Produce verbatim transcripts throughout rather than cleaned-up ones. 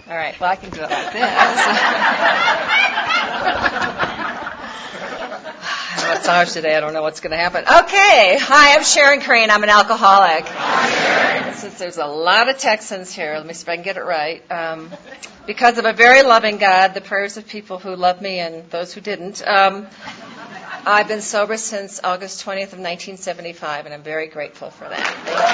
All right, well, I can do it like this. It's ours today. I don't know what's going to happen. Okay. Hi, I'm Sharon Crane. I'm an alcoholic. Hi, Since there's a lot of Texans here, let me see if I can get it right. Um, because of a very loving God, the prayers of people who love me and those who didn't, um, I've been sober since August twentieth of nineteen seventy-five, and I'm very grateful for that.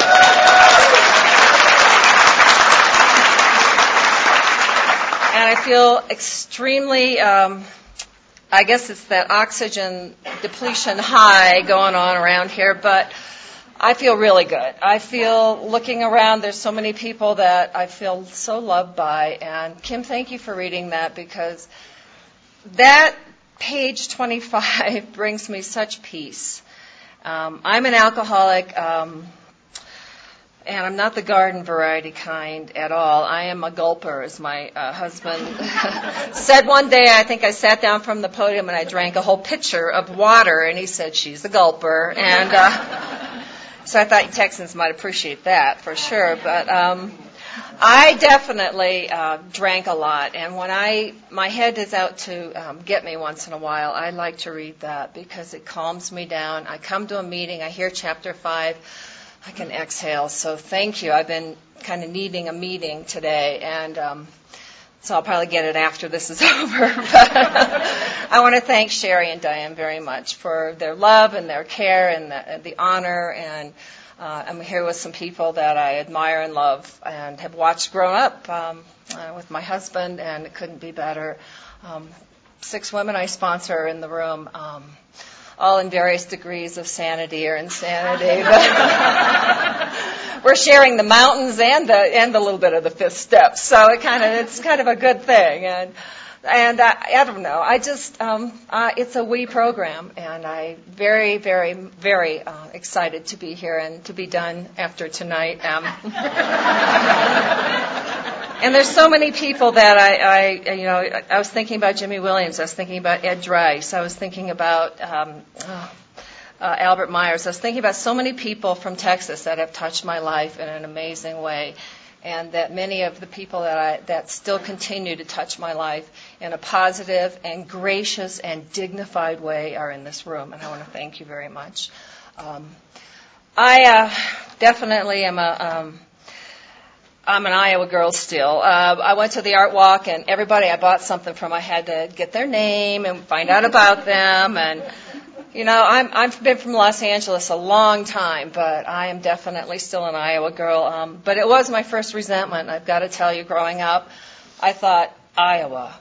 And I feel extremely, um, I guess it's that oxygen depletion high going on around here, but I feel really good. I feel, looking around, there's so many people that I feel so loved by. And Kim, thank you for reading that, because that page twenty-five brings me such peace. Um, I'm an alcoholic. Um, And I'm not the garden variety kind at all. I am a gulper, as my uh, husband said one day. I think I sat down from the podium and I drank a whole pitcher of water, and he said, she's a gulper. And uh, so I thought Texans might appreciate that for sure. But um, I definitely uh, drank a lot. And when I my head is out to um, get me once in a while, I like to read that because it calms me down. I come to a meeting, I hear chapter five. I can exhale, so thank you. I've been kind of needing a meeting today, and um, so I'll probably get it after this is over. But I want to thank Sherry and Diane very much for their love and their care and the, and the honor, and uh, I'm here with some people that I admire and love and have watched grow up um, uh, with my husband, and it couldn't be better. Um, six women I sponsor in the room. Um, all in various degrees of sanity or insanity. But we're sharing the mountains and the and the little bit of the fifth step, so it kind of it's kind of a good thing. And and I, I don't know, I just um, uh, it's a we program, and I very very very uh, excited to be here and to be done after tonight. Um, And there's so many people that I, I, you know, I was thinking about Jimmy Williams. I was thinking about Ed Dryce. I was thinking about um, oh, uh, Albert Myers. I was thinking about so many people from Texas that have touched my life in an amazing way, and that many of the people that I that still continue to touch my life in a positive and gracious and dignified way are in this room, and I want to thank you very much. Um, I uh, definitely am a... Um, I'm an Iowa girl still. Uh, I went to the art walk, and everybody I bought something from, I had to get their name and find out about them. And, you know, I'm, I've been from Los Angeles a long time, but I am definitely still an Iowa girl. Um, but it was my first resentment, I've got to tell you. Growing up, I thought, Iowa.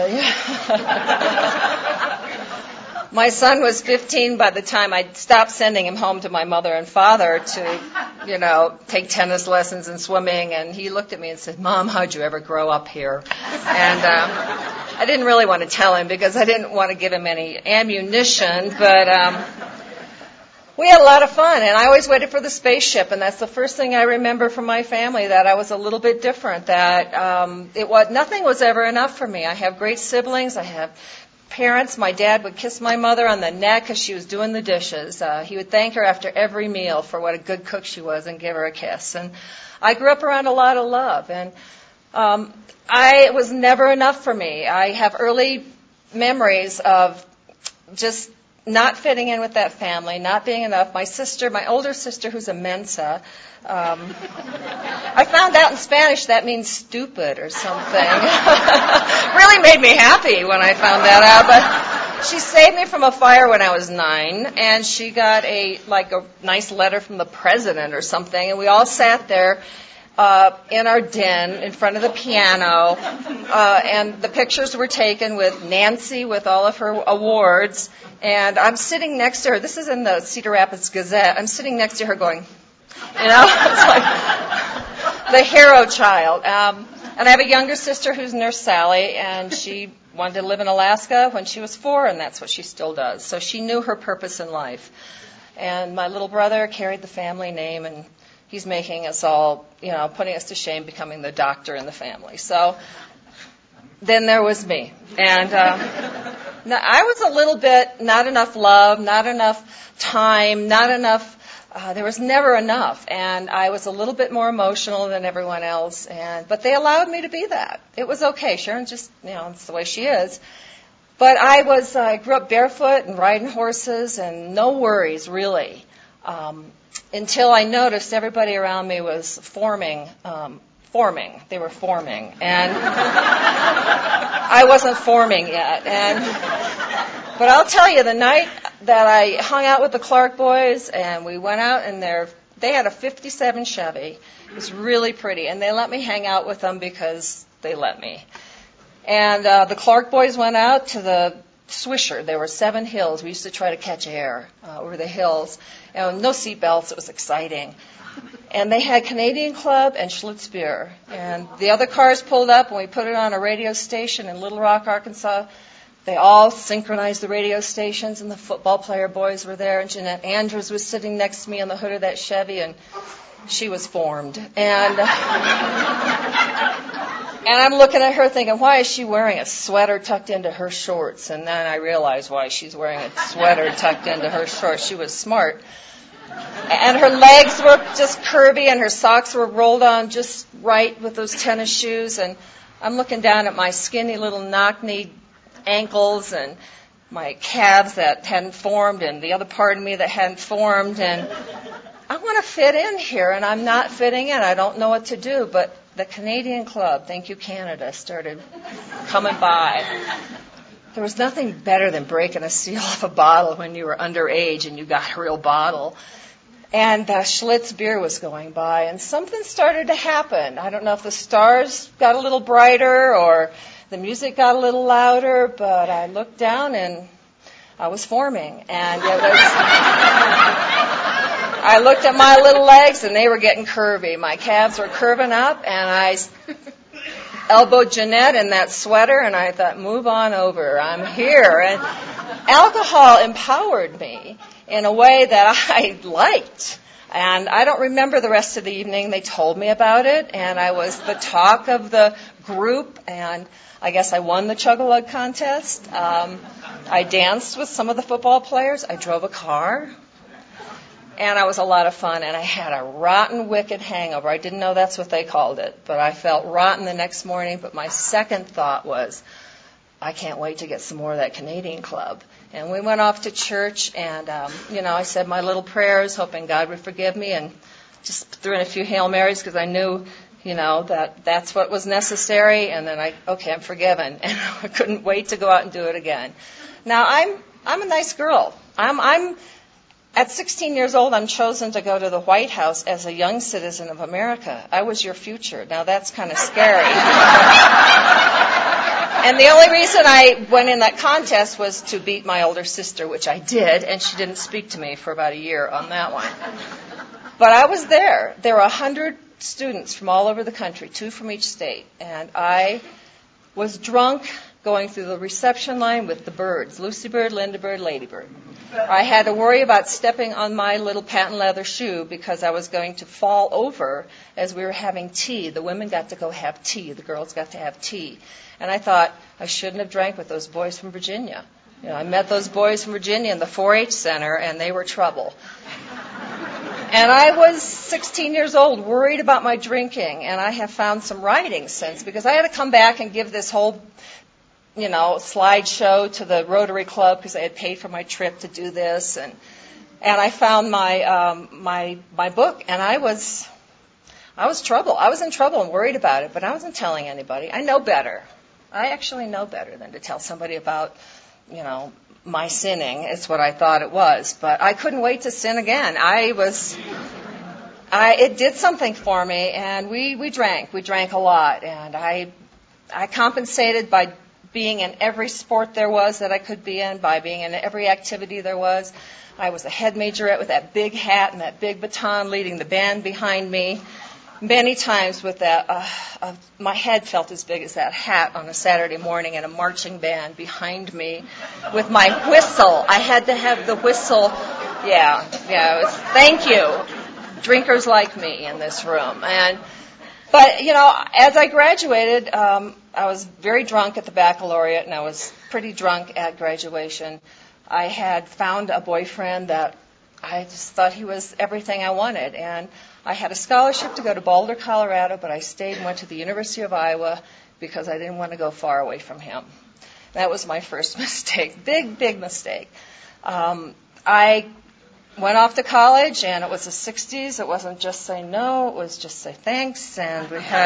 My son was fifteen by the time I stopped sending him home to my mother and father to, you know, take tennis lessons and swimming. And he looked at me and said, Mom, how'd you ever grow up here? And um, I didn't really want to tell him because I didn't want to give him any ammunition. But um, we had a lot of fun. And I always waited for the spaceship. And that's the first thing I remember from my family, that I was a little bit different, that um, it was nothing was ever enough for me. I have great siblings. I have parents. My dad would kiss my mother on the neck as she was doing the dishes. Uh, he would thank her after every meal for what a good cook she was and give her a kiss. And I grew up around a lot of love, and um, I it was never enough for me. I have early memories of just not fitting in with that family, not being enough. My sister, my older sister, who's a Mensa, um, I found out in Spanish that means stupid or something. Really made me happy when I found that out. But she saved me from a fire when I was nine, and she got a like a nice letter from the president or something, and we all sat there uh, in our den in front of the piano, uh, and the pictures were taken with Nancy with all of her awards, and I'm sitting next to her. This is in the Cedar Rapids Gazette. I'm sitting next to her going, you know, it's like the hero child. Um, and I have a younger sister who's Nurse Sally, and she wanted to live in Alaska when she was four, and that's what she still does. So she knew her purpose in life. And my little brother carried the family name, and he's making us all, you know, putting us to shame, becoming the doctor in the family. So then there was me. And uh, now I was a little bit, not enough love, not enough time, not enough uh, there was never enough, and I was a little bit more emotional than everyone else, and but they allowed me to be that. It was okay. Sharon's just, you know, it's the way she is. But I was, uh, I grew up barefoot and riding horses and no worries, really, um, until I noticed everybody around me was forming, um, forming. They were forming. And I wasn't forming yet. And But I'll tell you, the night that I hung out with the Clark boys and we went out in their, they had a fifty-seven Chevy. It was really pretty. And they let me hang out with them because they let me. And uh, the Clark boys went out to the Swisher. There were seven hills. We used to try to catch air uh, over the hills. And no seat belts. It was exciting. And they had Canadian Club and Schlitz beer. And the other cars pulled up, and we put it on a radio station in Little Rock, Arkansas. They all synchronized the radio stations, and the football player boys were there. And Jeanette Andrews was sitting next to me on the hood of that Chevy, and she was formed. And... And I'm looking at her thinking, why is she wearing a sweater tucked into her shorts? And then I realized why she's wearing a sweater tucked into her shorts. She was smart. And her legs were just curvy and her socks were rolled on just right with those tennis shoes. And I'm looking down at my skinny little knock-knee ankles and my calves that hadn't formed and the other part of me that hadn't formed. And I want to fit in here, and I'm not fitting in. I don't know what to do, but the Canadian Club, thank you Canada, started coming by. There was nothing better than breaking a seal off a bottle when you were underage and you got a real bottle. And uh, Schlitz beer was going by, and something started to happen. I don't know if the stars got a little brighter or the music got a little louder, but I looked down and I was forming. And it was... I looked at my little legs, and they were getting curvy. My calves were curving up, and I elbowed Jeanette in that sweater, and I thought, move on over. I'm here. And alcohol empowered me in a way that I liked. And I don't remember the rest of the evening. They told me about it, and I was the talk of the group, and I guess I won the Chug-a-Lug contest. Um, I danced with some of the football players. I drove a car. And I was a lot of fun, and I had a rotten, wicked hangover. I didn't know that's what they called it, but I felt rotten the next morning. But my second thought was, I can't wait to get some more of that Canadian Club. And we went off to church, and, um, you know, I said my little prayers, hoping God would forgive me, and just threw in a few Hail Marys because I knew, you know, that that's what was necessary. And then I, okay, I'm forgiven. And I couldn't wait to go out and do it again. Now, I'm I'm a nice girl. I'm I'm... At sixteen years old, I'm chosen to go to the White House as a young citizen of America. I was your future. Now, that's kind of scary. And the only reason I went in that contest was to beat my older sister, which I did, and she didn't speak to me for about a year on that one. But I was there. There were one hundred students from all over the country, two from each state, and I was drunk going through the reception line with the birds, Lucy Bird, Linda Bird, Lady Bird. I had to worry about stepping on my little patent leather shoe because I was going to fall over as we were having tea. The women got to go have tea. The girls got to have tea. And I thought I shouldn't have drank with those boys from Virginia. You know, I met those boys from Virginia in the four H Center, and they were trouble. And I was sixteen years old, worried about my drinking, and I have found some writing since because I had to come back and give this whole you know, slideshow to the Rotary Club because I had paid for my trip to do this, and and I found my um, my my book, and I was I was trouble. I was in trouble and worried about it, but I wasn't telling anybody. I know better. I actually know better than to tell somebody about, you know, my sinning. It's what I thought it was, but I couldn't wait to sin again. I was. I it did something for me, and we we drank. We drank a lot, and I I compensated by being in every sport there was that I could be in, by being in every activity there was. I was a head majorette with that big hat and that big baton leading the band behind me. Many times with that, uh, uh, my head felt as big as that hat on a Saturday morning and a marching band behind me with my whistle. I had to have the whistle. Yeah, yeah, it was, thank you. Drinkers like me in this room. And But, you know, as I graduated, um, I was very drunk at the baccalaureate, and I was pretty drunk at graduation. I had found a boyfriend that I just thought he was everything I wanted. And I had a scholarship to go to Boulder, Colorado, but I stayed and went to the University of Iowa because I didn't want to go far away from him. That was my first mistake. Big, big mistake. Um, I went off to college, and it was the sixties. It wasn't just say no, it was just say thanks. And we had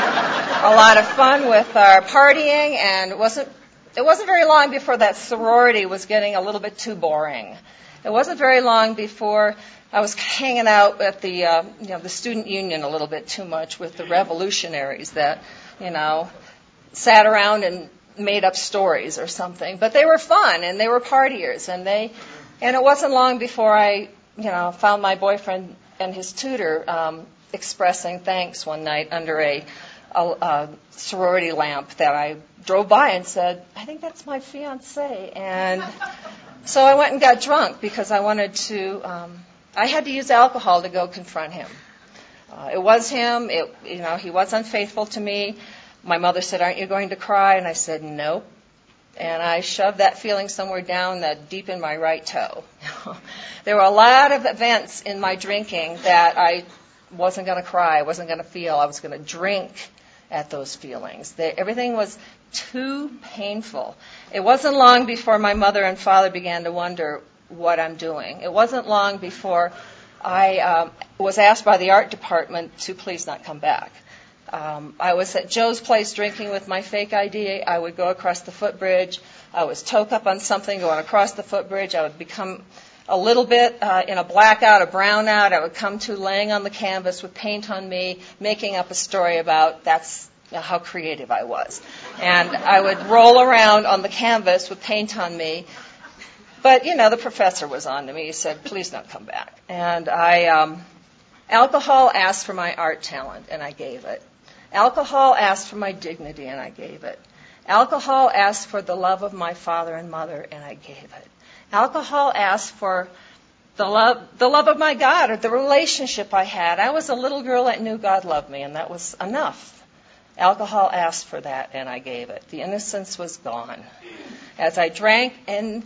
a lot of fun with our partying, and it wasn't it wasn't very long before that sorority was getting a little bit too boring. It wasn't very long before I was hanging out at the uh, you know the student union a little bit too much with the revolutionaries that you know sat around and made up stories or something. But they were fun, and they were partiers, and they and it wasn't long before I you know found my boyfriend and his tutor um, expressing thanks one night under a, a, a sorority lamp that I drove by and said, "I think that's my fiancé." And so I went and got drunk because I wanted to. Um, I had to use alcohol to go confront him. Uh, it was him. It, you know, he was unfaithful to me. My mother said, "Aren't you going to cry?" And I said, "Nope." And I shoved that feeling somewhere down the deep in my right toe. There were a lot of events in my drinking that I wasn't going to cry, I wasn't going to feel. I was going to drink at those feelings. They, everything was too painful. It wasn't long before my mother and father began to wonder what I'm doing. It wasn't long before I um, was asked by the art department to please not come back. Um, I was at Joe's place drinking with my fake I D. I would go across the footbridge. I was toke up on something going across the footbridge. I would become a little bit uh, in a blackout, a brownout. I would come to laying on the canvas with paint on me, making up a story about that's how creative I was. And I would roll around on the canvas with paint on me. But, you know, the professor was on to me. He said, "Please don't come back." And I, um, alcohol asked for my art talent, and I gave it. Alcohol asked for my dignity, and I gave it. Alcohol asked for the love of my father and mother, and I gave it. Alcohol asked for the love, the love of my God, or the relationship I had. I was a little girl that knew God loved me, and that was enough. Alcohol asked for that, and I gave it. The innocence was gone. As I drank in,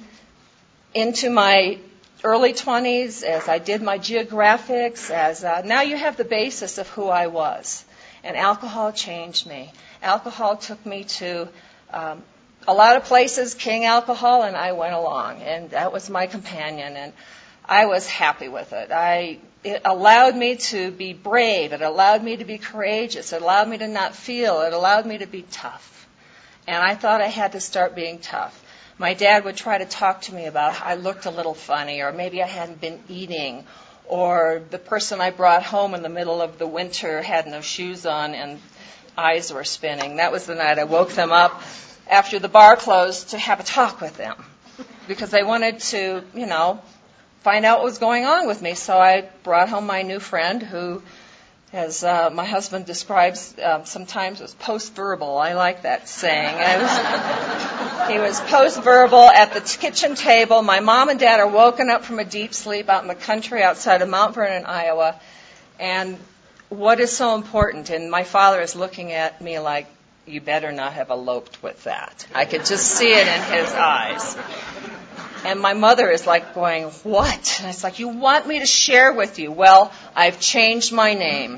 into my early twenties, as I did my geographics, as uh, now you have the basis of who I was. And alcohol changed me. Alcohol took me to um, a lot of places, King Alcohol, and I went along. And that was my companion, and I was happy with it. I, it allowed me to be brave. It allowed me to be courageous. It allowed me to not feel. It allowed me to be tough. And I thought I had to start being tough. My dad would try to talk to me about how I looked a little funny, or maybe I hadn't been eating, or the person I brought home in the middle of the winter had no shoes on and eyes were spinning. That was the night I woke them up after the bar closed to have a talk with them because they wanted to, you know, find out what was going on with me. So I brought home my new friend who, as uh, my husband describes um, sometimes, was post-verbal. I like that saying. I was, he was post-verbal at the t- kitchen table. My mom and dad are woken up from a deep sleep out in the country outside of Mount Vernon, Iowa. And what is so important? And my father is looking at me like, "You better not have eloped with that." I could just see it in his eyes. And my mother is like going, "What?" And it's like, "You want me to share with you?" Well, I've changed my name.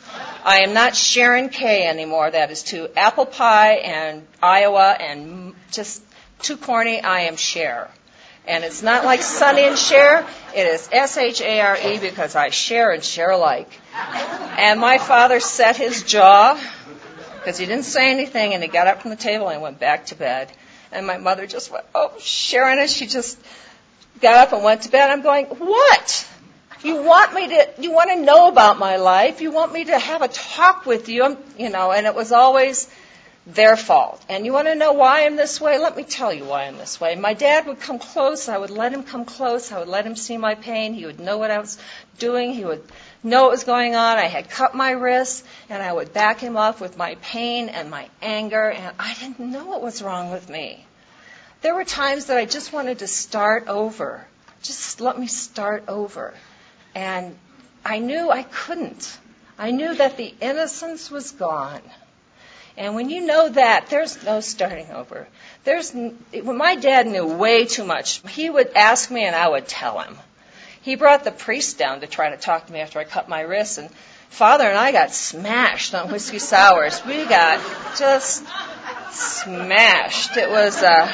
I am not Sharon Kay anymore. That is too apple pie and Iowa and just too corny. I am Cher. And it's not like Sonny and Cher. It is S H A R E because I share and share alike. And my father set his jaw because he didn't say anything, and he got up from the table and went back to bed. And my mother just went, "Oh, Sharon," and she just got up and went to bed. I'm going, "What? You want me to, you want to know about my life? You want me to have a talk with you?" I'm, you know, and it was always their fault. "And you want to know why I'm this way? Let me tell you why I'm this way." My dad would come close. I would let him come close. I would let him see my pain. He would know what I was doing. He would know what was going on. I had cut my wrists, and I would back him up with my pain and my anger, and I didn't know what was wrong with me. There were times that I just wanted to start over. Just let me start over. And I knew I couldn't. I knew that the innocence was gone. And when you know that, there's no starting over. There's, when my dad knew way too much, he would ask me and I would tell him. he brought the priest down to try to talk to me after I cut my wrist, and Father and I got smashed on whiskey sours. We got just smashed. It was, uh,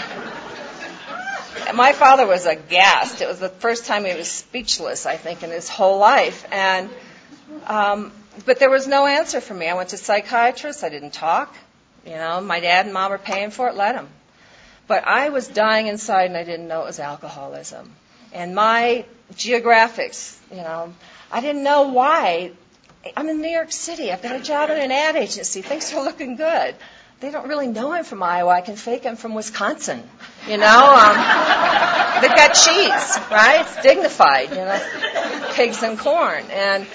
my father was aghast. It was the first time he was speechless, I think, in his whole life. And, um, but there was no answer for me. I went to psychiatrists. I didn't talk. You know, my dad and mom were paying for it. Let them. But I was dying inside, and I didn't know it was alcoholism. And my geographics, you know, I didn't know why. I'm in New York City. I've got a job in an ad agency. Things are looking good. They don't really know I'm from Iowa. I can fake I'm from Wisconsin. You know, um, they've got cheese, right? It's dignified, you know, pigs and corn. And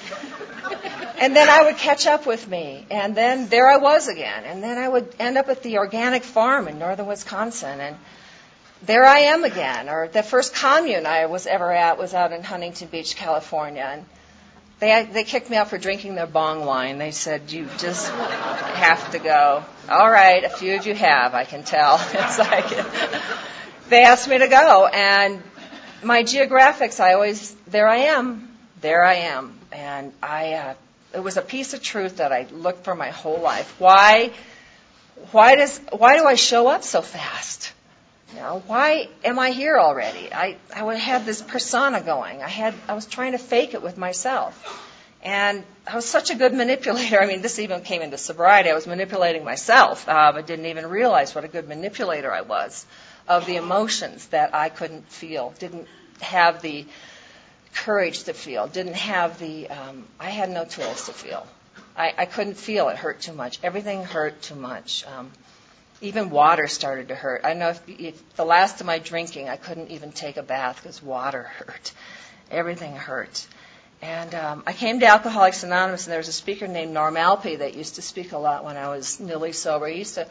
and then I would catch up with me. And then there I was again. And then I would end up at the organic farm in northern Wisconsin. And there I am again. Or the first commune I was ever at was out in Huntington Beach, California. And They they kicked me out for drinking their bong wine. They said, you just have to go. All right, a few of you have, I can tell. It's like, they asked me to go. And my geographics, I always, there I am, there I am. And I, uh, it was a piece of truth that I looked for my whole life. Why, why does, why do I show up so fast? You know, why am I here already? I, I would have this persona going. I had I was trying to fake it with myself. And I was such a good manipulator. I mean, this even came into sobriety. I was manipulating myself. Um, I didn't even realize what a good manipulator I was of the emotions that I couldn't feel, didn't have the courage to feel, didn't have the, um, I had no tools to feel. I, I couldn't feel. It hurt too much. Everything hurt too much. Um, Even water started to hurt. I know if, if the last of my drinking, I couldn't even take a bath because water hurt. Everything hurt. And um, I came to Alcoholics Anonymous, and there was a speaker named Norm Alpe that used to speak a lot when I was newly sober. He used to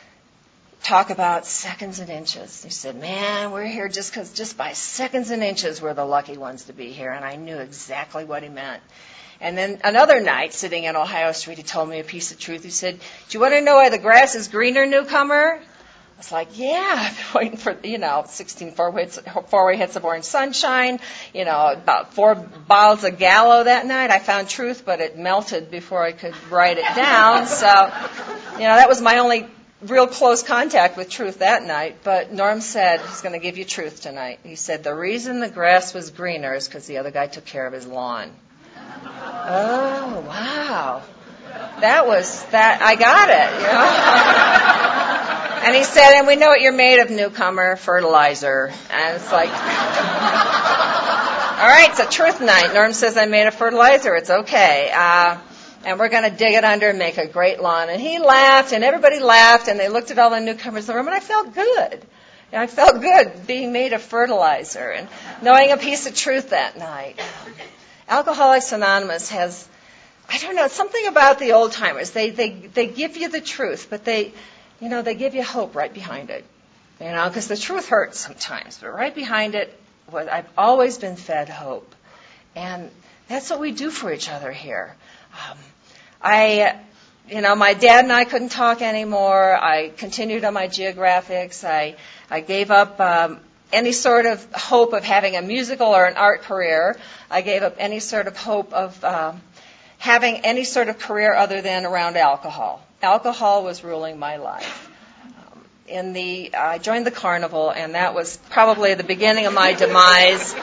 talk about seconds and inches. He said, man, we're here just because just by seconds and inches we're the lucky ones to be here. And I knew exactly what he meant. And then another night, sitting in Ohio Street, he told me a piece of truth. He said, do you want to know why the grass is greener, newcomer? I was like, yeah, I've been waiting for, you know, sixteen four-way hits of orange sunshine, you know, about four bottles of Gallo that night. I found truth, but it melted before I could write it down. So, you know, that was my only real close contact with truth that night. But Norm said, he's going to give you truth tonight. He said, the reason the grass was greener is because the other guy took care of his lawn. Oh, wow. That was, that, I got it, you know. And he said, and we know what you're made of, newcomer, fertilizer. And it's like, all right, it's a truth night. Norm says I'm made of fertilizer. It's okay. Uh, and we're going to dig it under and make a great lawn. And he laughed, and everybody laughed, and they looked at all the newcomers in the room, and I felt good. And I felt good being made of fertilizer and knowing a piece of truth that night. Alcoholics Anonymous has, I don't know, something about the old timers. They they they give you the truth, but they, you know, they give you hope right behind it. You know, because the truth hurts sometimes, but right behind it, was, I've always been fed hope, and that's what we do for each other here. Um, I, you know, my dad and I couldn't talk anymore. I continued on my geographics. I I gave up. Um, any sort of hope of having a musical or an art career. I gave up any sort of hope of um, having any sort of career other than around alcohol. Alcohol was ruling my life. Um, in the, I joined the carnival, and that was probably the beginning of my demise.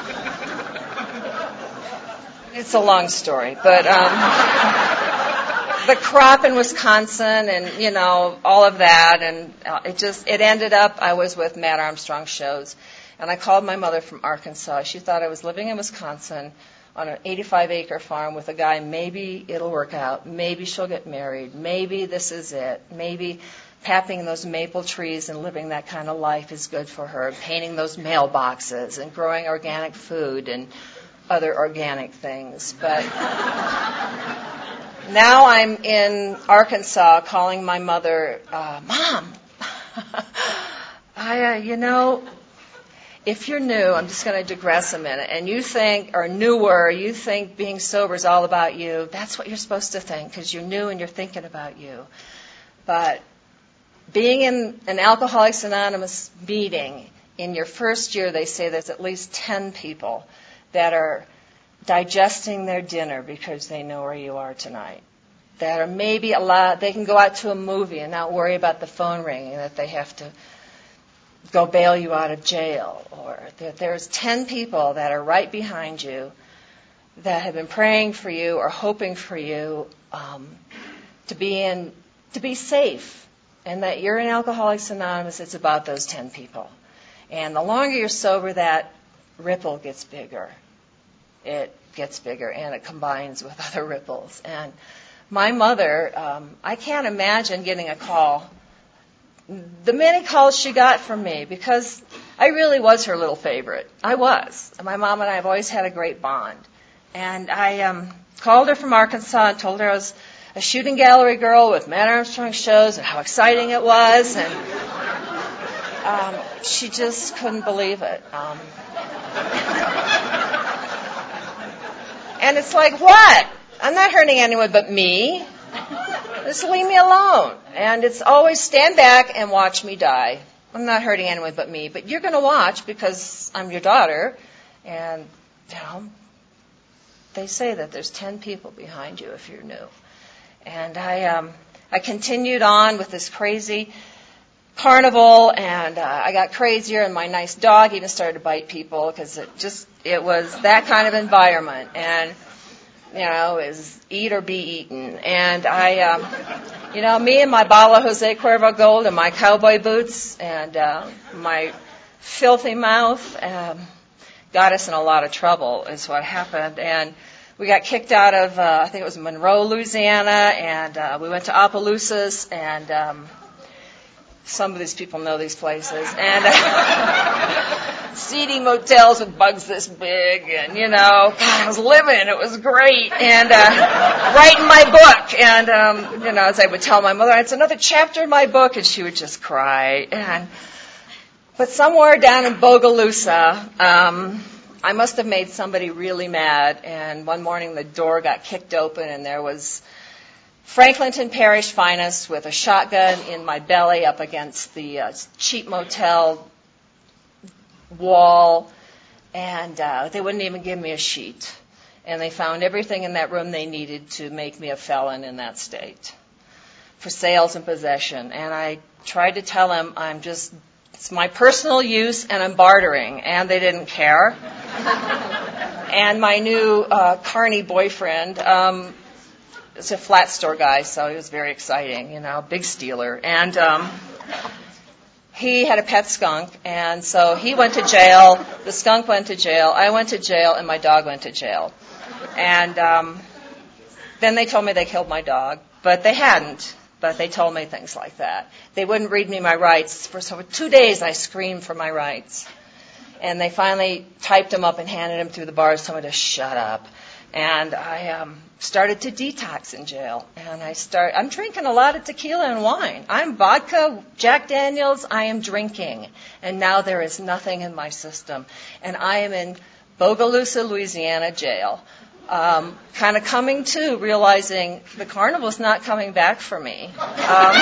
It's a long story, but um, the crop in Wisconsin, and you know all of that, and uh, it just it ended up I was with Matt Armstrong shows. And I called my mother from Arkansas. She thought I was living in Wisconsin on an eighty-five acre farm with a guy. Maybe it'll work out. Maybe she'll get married. Maybe this is it. Maybe tapping those maple trees and living that kind of life is good for her. Painting those mailboxes and growing organic food and other organic things. But now I'm in Arkansas calling my mother, uh, Mom, I, uh, you know, if you're new, I'm just going to digress a minute, and you think, or newer, you think being sober is all about you, that's what you're supposed to think, because you're new and you're thinking about you. But being in an Alcoholics Anonymous meeting, in your first year, they say there's at least ten people that are digesting their dinner because they know where you are tonight. That are maybe a lot, they can go out to a movie and not worry about the phone ringing, that they have to go bail you out of jail. Or that there's ten people that are right behind you that have been praying for you or hoping for you um, to be in, to be safe. And that you're in Alcoholics Anonymous, it's about those ten people. And the longer you're sober, that ripple gets bigger. It gets bigger, and it combines with other ripples. And my mother, um, I can't imagine getting a call, the many calls she got from me, because I really was her little favorite. I was. My mom and I have always had a great bond. And I um, called her from Arkansas and told her I was a shooting gallery girl with Matt Armstrong shows and how exciting it was. And um, she just couldn't believe it. Um, and it's like, what? I'm not hurting anyone but me. Just leave me alone. And it's always stand back and watch me die. I'm not hurting anyone but me. But you're going to watch because I'm your daughter. And, you know, they say that there's ten people behind you if you're new. And I um, I continued on with this crazy carnival, and uh, I got crazier, and my nice dog even started to bite people because it just, it was that kind of environment. And, you know, it was eat or be eaten. And I, um, you know, me and my bottle of Jose Cuervo Gold and my cowboy boots and uh, my filthy mouth um, got us in a lot of trouble is what happened. And we got kicked out of, uh, I think it was Monroe, Louisiana, and uh, we went to Opelousas, and um, some of these people know these places, and uh, seedy motels with bugs this big, and, you know, God, I was living, it was great, and uh, writing my book, and, um, you know, as I would tell my mother, it's another chapter in my book, and she would just cry, and, but somewhere down in Bogalusa, um, I must have made somebody really mad, and one morning the door got kicked open, and there was Franklinton Parish Finest with a shotgun in my belly up against the uh, cheap motel wall, and uh, they wouldn't even give me a sheet. And they found everything in that room they needed to make me a felon in that state for sales and possession. And I tried to tell them I'm just, it's my personal use and I'm bartering, and they didn't care. And my new uh, carny boyfriend um, is a flat store guy, so he was very exciting, you know, big stealer. And um, he had a pet skunk, and so he went to jail, the skunk went to jail, I went to jail, and my dog went to jail. And um, then they told me they killed my dog, but they hadn't. But they told me things like that. They wouldn't read me my rights. For so two days I screamed for my rights. And they finally typed them up and handed them through the bars, told me to shut up. And I um, started to detox in jail. And I start, I'm drinking a lot of tequila and wine. I'm vodka, Jack Daniels, I am drinking. And now there is nothing in my system. And I am in Bogalusa, Louisiana jail. Um, kind of coming to, realizing the carnival's not coming back for me. Um,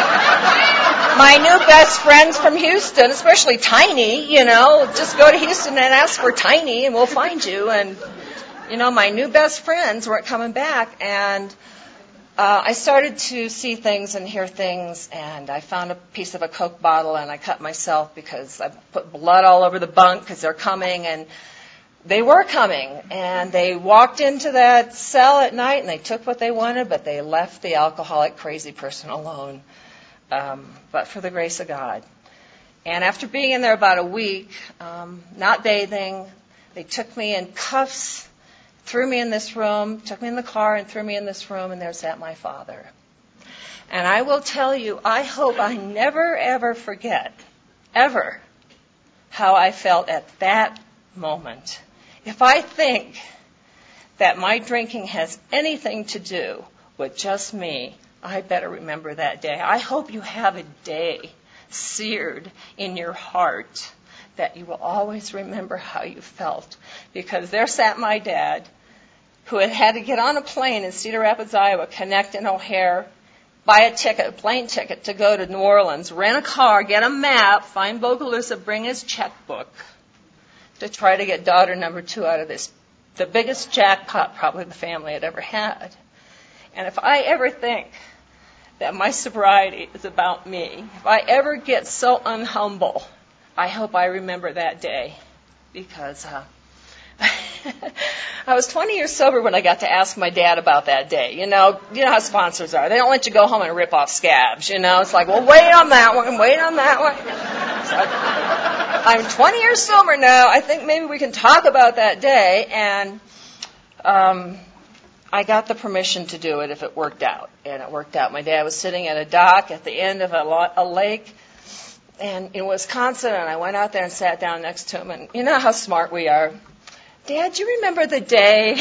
my new best friends from Houston, especially Tiny, you know, just go to Houston and ask for Tiny and we'll find you. And, you know, my new best friends weren't coming back. And uh, I started to see things and hear things, and I found a piece of a Coke bottle and I cut myself because I put blood all over the bunk because they're coming. And they were coming, and they walked into that cell at night, and they took what they wanted, but they left the alcoholic, crazy person alone, um, but for the grace of God. And after being in there about a week, um, not bathing, they took me in cuffs, threw me in this room, took me in the car and threw me in this room, and there sat my father. And I will tell you, I hope I never, ever forget, ever, how I felt at that moment. If I think that my drinking has anything to do with just me, I better remember that day. I hope you have a day seared in your heart that you will always remember how you felt. Because there sat my dad, who had had to get on a plane in Cedar Rapids, Iowa, connect in O'Hare, buy a ticket, a plane ticket to go to New Orleans, rent a car, get a map, find Bogalusa, bring his checkbook, to try to get daughter number two out of this, the biggest jackpot probably the family had ever had. And if I ever think that my sobriety is about me, if I ever get so unhumble, I hope I remember that day, because uh, I was twenty years sober when I got to ask my dad about that day. You know, you know how sponsors are. They don't let you go home and rip off scabs. You know, it's like, well, wait on that one, wait on that one. So I'm twenty years sober now. I think maybe we can talk about that day. And um, I got the permission to do it if it worked out. And it worked out. My dad was sitting at a dock at the end of a, lo- a lake and in Wisconsin, and I went out there and sat down next to him. And you know how smart we are. Dad, do you remember the day?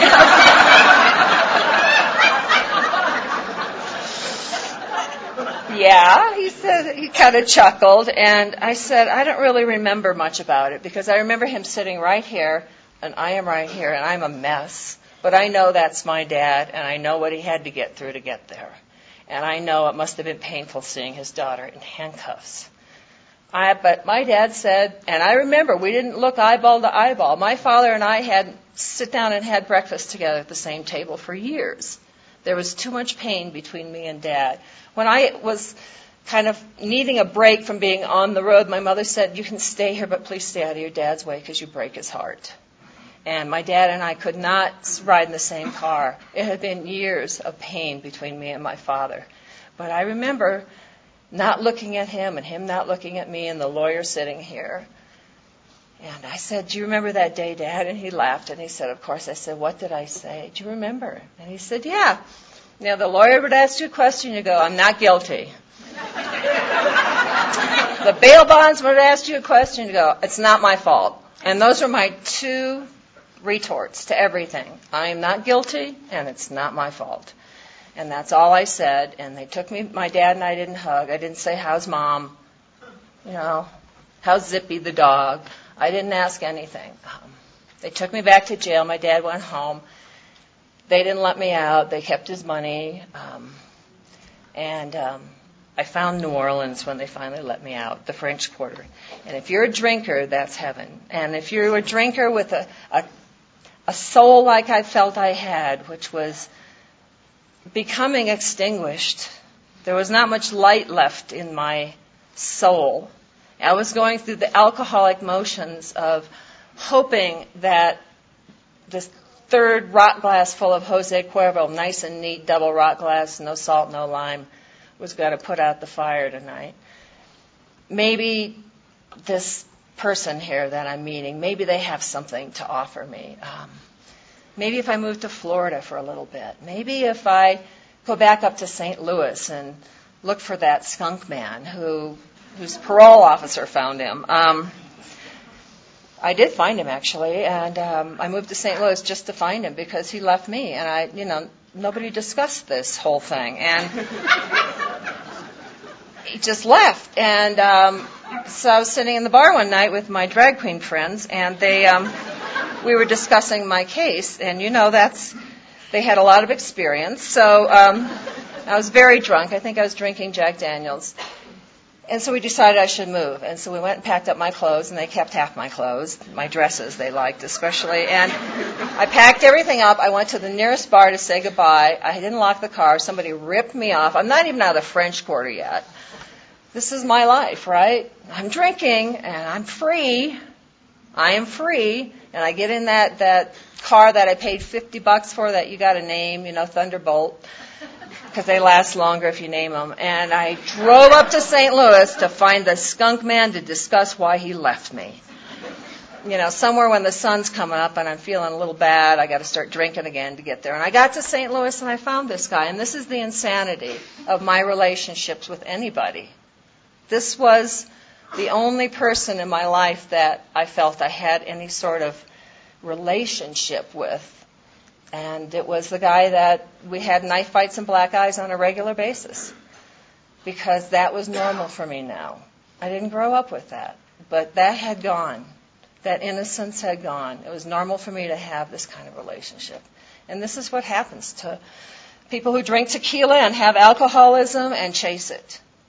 Yeah, he said, he kind of chuckled, and I said, I don't really remember much about it, because I remember him sitting right here, and I am right here, and I'm a mess. But I know that's my dad, and I know what he had to get through to get there. And I know it must have been painful seeing his daughter in handcuffs. I, but my dad said, and I remember, we didn't look eyeball to eyeball. My father and I had sit down and had breakfast together at the same table for years. There was too much pain between me and Dad. When I was kind of needing a break from being on the road, my mother said, you can stay here, but please stay out of your dad's way because you break his heart. And my dad and I could not ride in the same car. It had been years of pain between me and my father. But I remember not looking at him and him not looking at me and the lawyer sitting here. And I said, do you remember that day, Dad? And he laughed and he said, of course. I said, what did I say? Do you remember? And he said, yeah. Now, the lawyer would ask you a question, you go, I'm not guilty. The bail bondsman would ask you a question, you go, it's not my fault. And those are my two retorts to everything. I am not guilty and it's not my fault. And that's all I said. And they took me, my dad and I didn't hug. I didn't say, how's Mom? You know, how's Zippy the dog? I didn't ask anything. Um, they took me back to jail. My dad went home. They didn't let me out. They kept his money. Um, and um, I found New Orleans when they finally let me out, the French Quarter. And if you're a drinker, that's heaven. And if you're a drinker with a, a, a soul like I felt I had, which was becoming extinguished, there was not much light left in my soul. I was going through the alcoholic motions of hoping that this third rock glass full of Jose Cuervo, nice and neat, double rock glass, no salt, no lime, was going to put out the fire tonight. Maybe this person here that I'm meeting, maybe they have something to offer me. Um, maybe if I move to Florida for a little bit. Maybe if I go back up to Saint Louis and look for that skunk man who whose parole officer found him. Um, I did find him, actually, and um, I moved to Saint Louis just to find him because he left me, and I, you know, nobody discussed this whole thing, and he just left. And um, so I was sitting in the bar one night with my drag queen friends, and they, um, we were discussing my case, and you know, that's, they had a lot of experience, so um, I was very drunk. I think I was drinking Jack Daniels. And so we decided I should move. And so we went and packed up my clothes, and they kept half my clothes, my dresses they liked especially. And I packed everything up. I went to the nearest bar to say goodbye. I didn't lock the car. Somebody ripped me off. I'm not even out of the French Quarter yet. This is my life, right? I'm drinking, and I'm free. I am free. And I get in that, that car that I paid fifty bucks for that you got to name, you know, Thunderbolt, because they last longer if you name them. And I drove up to Saint Louis to find the skunk man to discuss why he left me. You know, somewhere when the sun's coming up and I'm feeling a little bad, I got to start drinking again to get there. And I got to Saint Louis and I found this guy. And this is the insanity of my relationships with anybody. This was the only person in my life that I felt I had any sort of relationship with. And it was the guy that we had knife fights and black eyes on a regular basis, because that was normal for me now. I didn't grow up with that, but that had gone. That innocence had gone. It was normal for me to have this kind of relationship. And this is what happens to people who drink tequila and have alcoholism and chase it.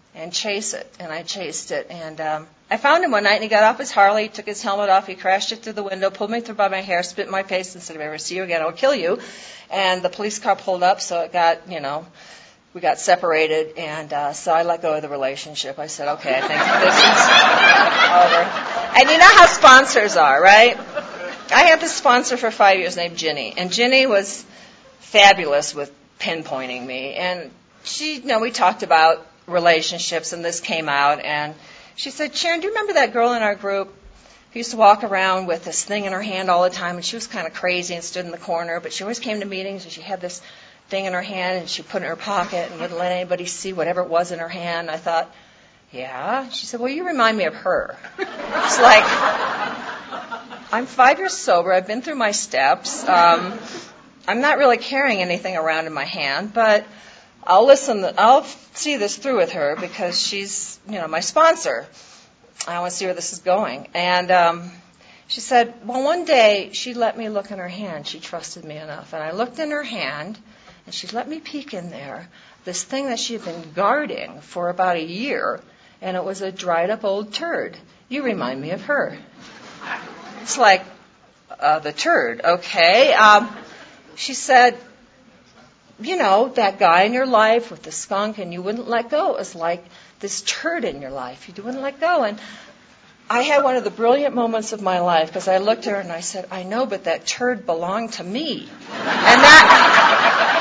and chase it. And I chased it. And um, I found him one night, and he got off his Harley, took his helmet off, he crashed it through the window, pulled me through by my hair, spit in my face, and said, if I ever see you again, I'll kill you. And the police car pulled up, so it got, you know, we got separated, and uh, so I let go of the relationship. I said, okay, I think this is over. And you know how sponsors are, right? I had this sponsor for five years named Ginny, and Ginny was fabulous with pinpointing me. And she, you know, we talked about relationships, and this came out, and she said, Sharon, do you remember that girl in our group who used to walk around with this thing in her hand all the time, and she was kind of crazy and stood in the corner, but she always came to meetings, and she had this thing in her hand, and she put it in her pocket and wouldn't let anybody see whatever it was in her hand. I thought, yeah. She said, well, you remind me of her. It's like, I'm five years sober. I've been through my steps. Um, I'm not really carrying anything around in my hand, but I'll listen. I'll see this through with her because she's, you know, my sponsor. I want to see where this is going. And um, she said, well, one day she let me look in her hand. She trusted me enough. And I looked in her hand, and she let me peek in there, this thing that she had been guarding for about a year, and it was a dried-up old turd. You remind me of her. It's like, uh, the turd, okay. Um, she said, you know, that guy in your life with the skunk, and you wouldn't let go. It was like this turd in your life. You wouldn't let go. And I had one of the brilliant moments of my life because I looked at her and I said, I know, but that turd belonged to me. And that...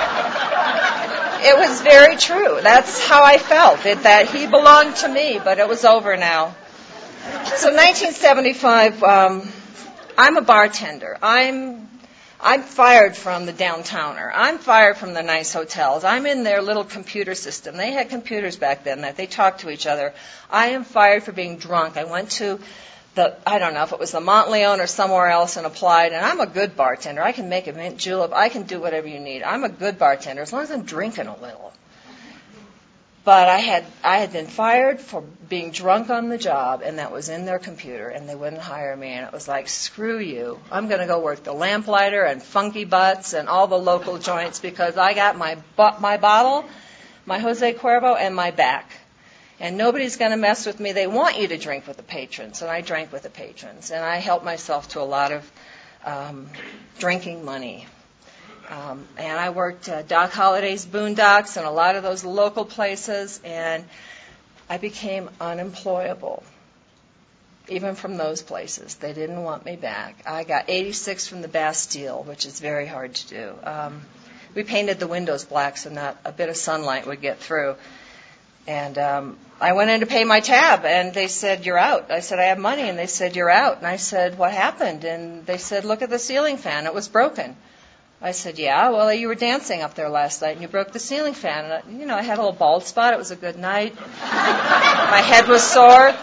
It was very true. That's how I felt, it, that he belonged to me, but it was over now. So nineteen seventy-five, um, I'm a bartender. I'm I'm fired from the downtowner. I'm fired from the nice hotels. I'm in their little computer system. They had computers back then that they talked to each other. I am fired for being drunk. I went to the, I don't know if it was the Montleone or somewhere else and applied, and I'm a good bartender. I can make a mint julep. I can do whatever you need. I'm a good bartender as long as I'm drinking a little. But I had I had been fired for being drunk on the job, and that was in their computer, and they wouldn't hire me. And it was like, screw you. I'm going to go work the Lamplighter and Funky Butts and all the local joints because I got my my bottle, my Jose Cuervo, and my back. And nobody's going to mess with me. They want you to drink with the patrons, and I drank with the patrons. And I helped myself to a lot of um, drinking money. Um, and I worked uh, Doc Holliday's Boondocks and a lot of those local places, and I became unemployable, even from those places. They didn't want me back. I got eighty-six from the Bastille, which is very hard to do. Um, we painted the windows black so not a bit of sunlight would get through. And um, I went in to pay my tab, and they said, you're out. I said, I have money. And they said, you're out. And I said, what happened? And they said, look at the ceiling fan. It was broken. I said, yeah, well, you were dancing up there last night, and you broke the ceiling fan. And, I, you know, I had a little bald spot. It was a good night. My head was sore.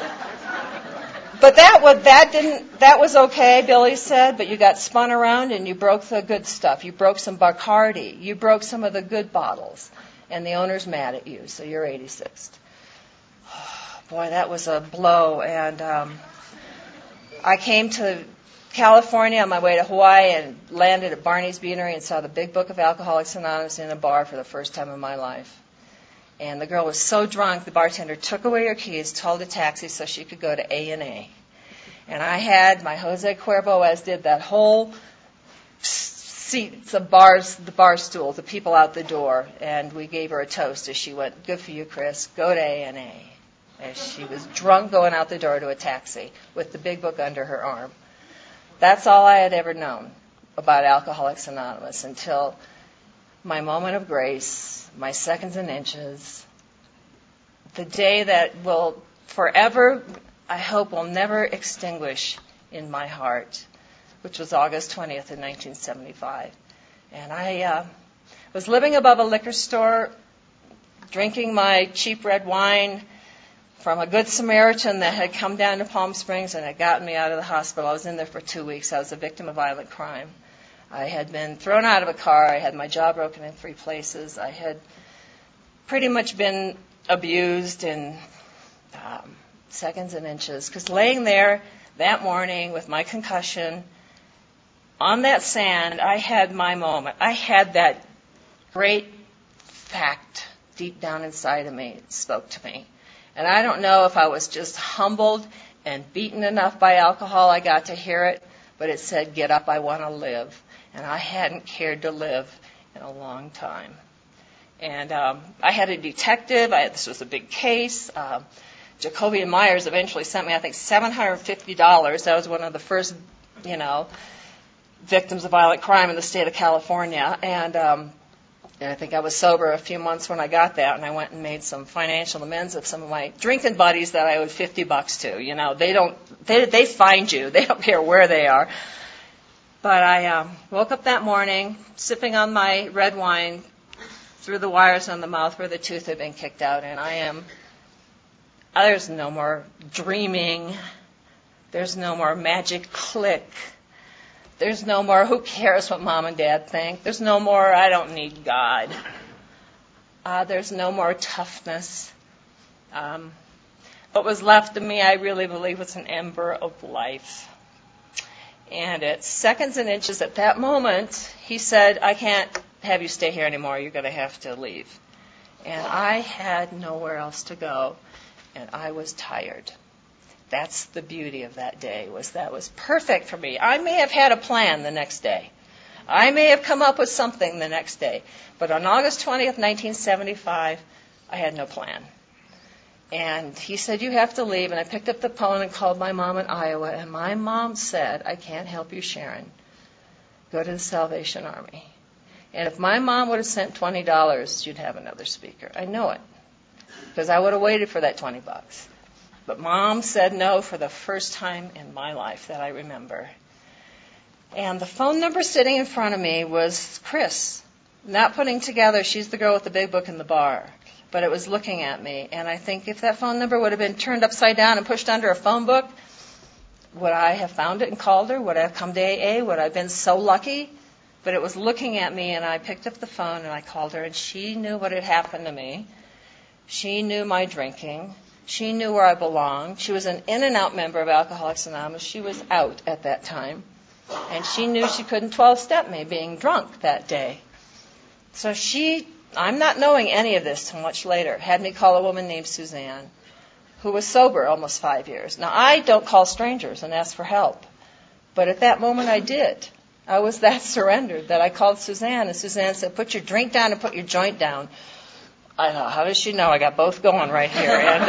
But that was, that didn't, that was okay, Billy said, but you got spun around, and you broke the good stuff. You broke some Bacardi. You broke some of the good bottles. And the owner's mad at you, so you're eighty-sixth. Boy, that was a blow. And um, I came to California on my way to Hawaii and landed at Barney's Beanery and saw the Big Book of Alcoholics Anonymous in a bar for the first time in my life. And the girl was so drunk, the bartender took away her keys, told a taxi so she could go to A and A. And I had my Jose Cuervo, as did that whole seats, the bars, the bar stool, the people out the door, and we gave her a toast as she went, good for you, Chris, go to A and A. As she was drunk going out the door to a taxi with the Big Book under her arm. That's all I had ever known about Alcoholics Anonymous until my moment of grace, my seconds and inches, the day that will forever, I hope, will never extinguish in my heart, which was August twentieth in nineteen seventy-five. And I uh, was living above a liquor store, drinking my cheap red wine from a Good Samaritan that had come down to Palm Springs and had gotten me out of the hospital. I was in there for two weeks. I was a victim of violent crime. I had been thrown out of a car. I had my jaw broken in three places. I had pretty much been abused in um, seconds and inches. Because laying there that morning with my concussion, on that sand, I had my moment. I had that great fact deep down inside of me, it spoke to me. And I don't know if I was just humbled and beaten enough by alcohol I got to hear it, but it said, get up, I want to live. And I hadn't cared to live in a long time. And um, I had a detective. I, this was a big case. Um, Jacoby and Myers eventually sent me, I think, seven hundred fifty dollars. That was one of the first, you know, victims of violent crime in the state of California. And, um, and I think I was sober a few months when I got that, and I went and made some financial amends of some of my drinking buddies that I owed fifty bucks to. You know, they don't, they, they find you. They don't care where they are. But I um, woke up that morning, sipping on my red wine, through the wires on the mouth where the tooth had been kicked out, and I am, there's no more dreaming. There's no more magic click. There's no more, who cares what mom and dad think? There's no more, I don't need God. Uh, there's no more toughness. Um, what was left of me, I really believe, was an ember of life. And at seconds and inches at that moment, he said, I can't have you stay here anymore. You're going to have to leave. And I had nowhere else to go, and I was tired. That's the beauty of that day, was that was perfect for me. I may have had a plan the next day. I may have come up with something the next day. But on August twentieth, nineteen seventy-five, I had no plan. And he said, you have to leave. And I picked up the phone and called my mom in Iowa. And my mom said, I can't help you, Sharon. Go to the Salvation Army. And if my mom would have sent twenty dollars, you'd have another speaker. I know it, because I would have waited for that twenty bucks. But Mom said no for the first time in my life that I remember. And the phone number sitting in front of me was Chris. Not putting together, she's the girl with the big book in the bar. But it was looking at me. And I think if that phone number would have been turned upside down and pushed under a phone book, would I have found it and called her? Would I have come to A A? Would I have been so lucky? But it was looking at me, and I picked up the phone, and I called her, and she knew what had happened to me. She knew my drinking. She knew where I belonged. She was an in-and-out member of Alcoholics Anonymous. She was out at that time. And she knew she couldn't twelve-step me being drunk that day. So she, I'm not knowing any of this till much later, had me call a woman named Suzanne, who was sober almost five years. Now, I don't call strangers and ask for help. But at that moment, I did. I was that surrendered that I called Suzanne, and Suzanne said, put your drink down and put your joint down. I know, how does she know? I got both going right here. And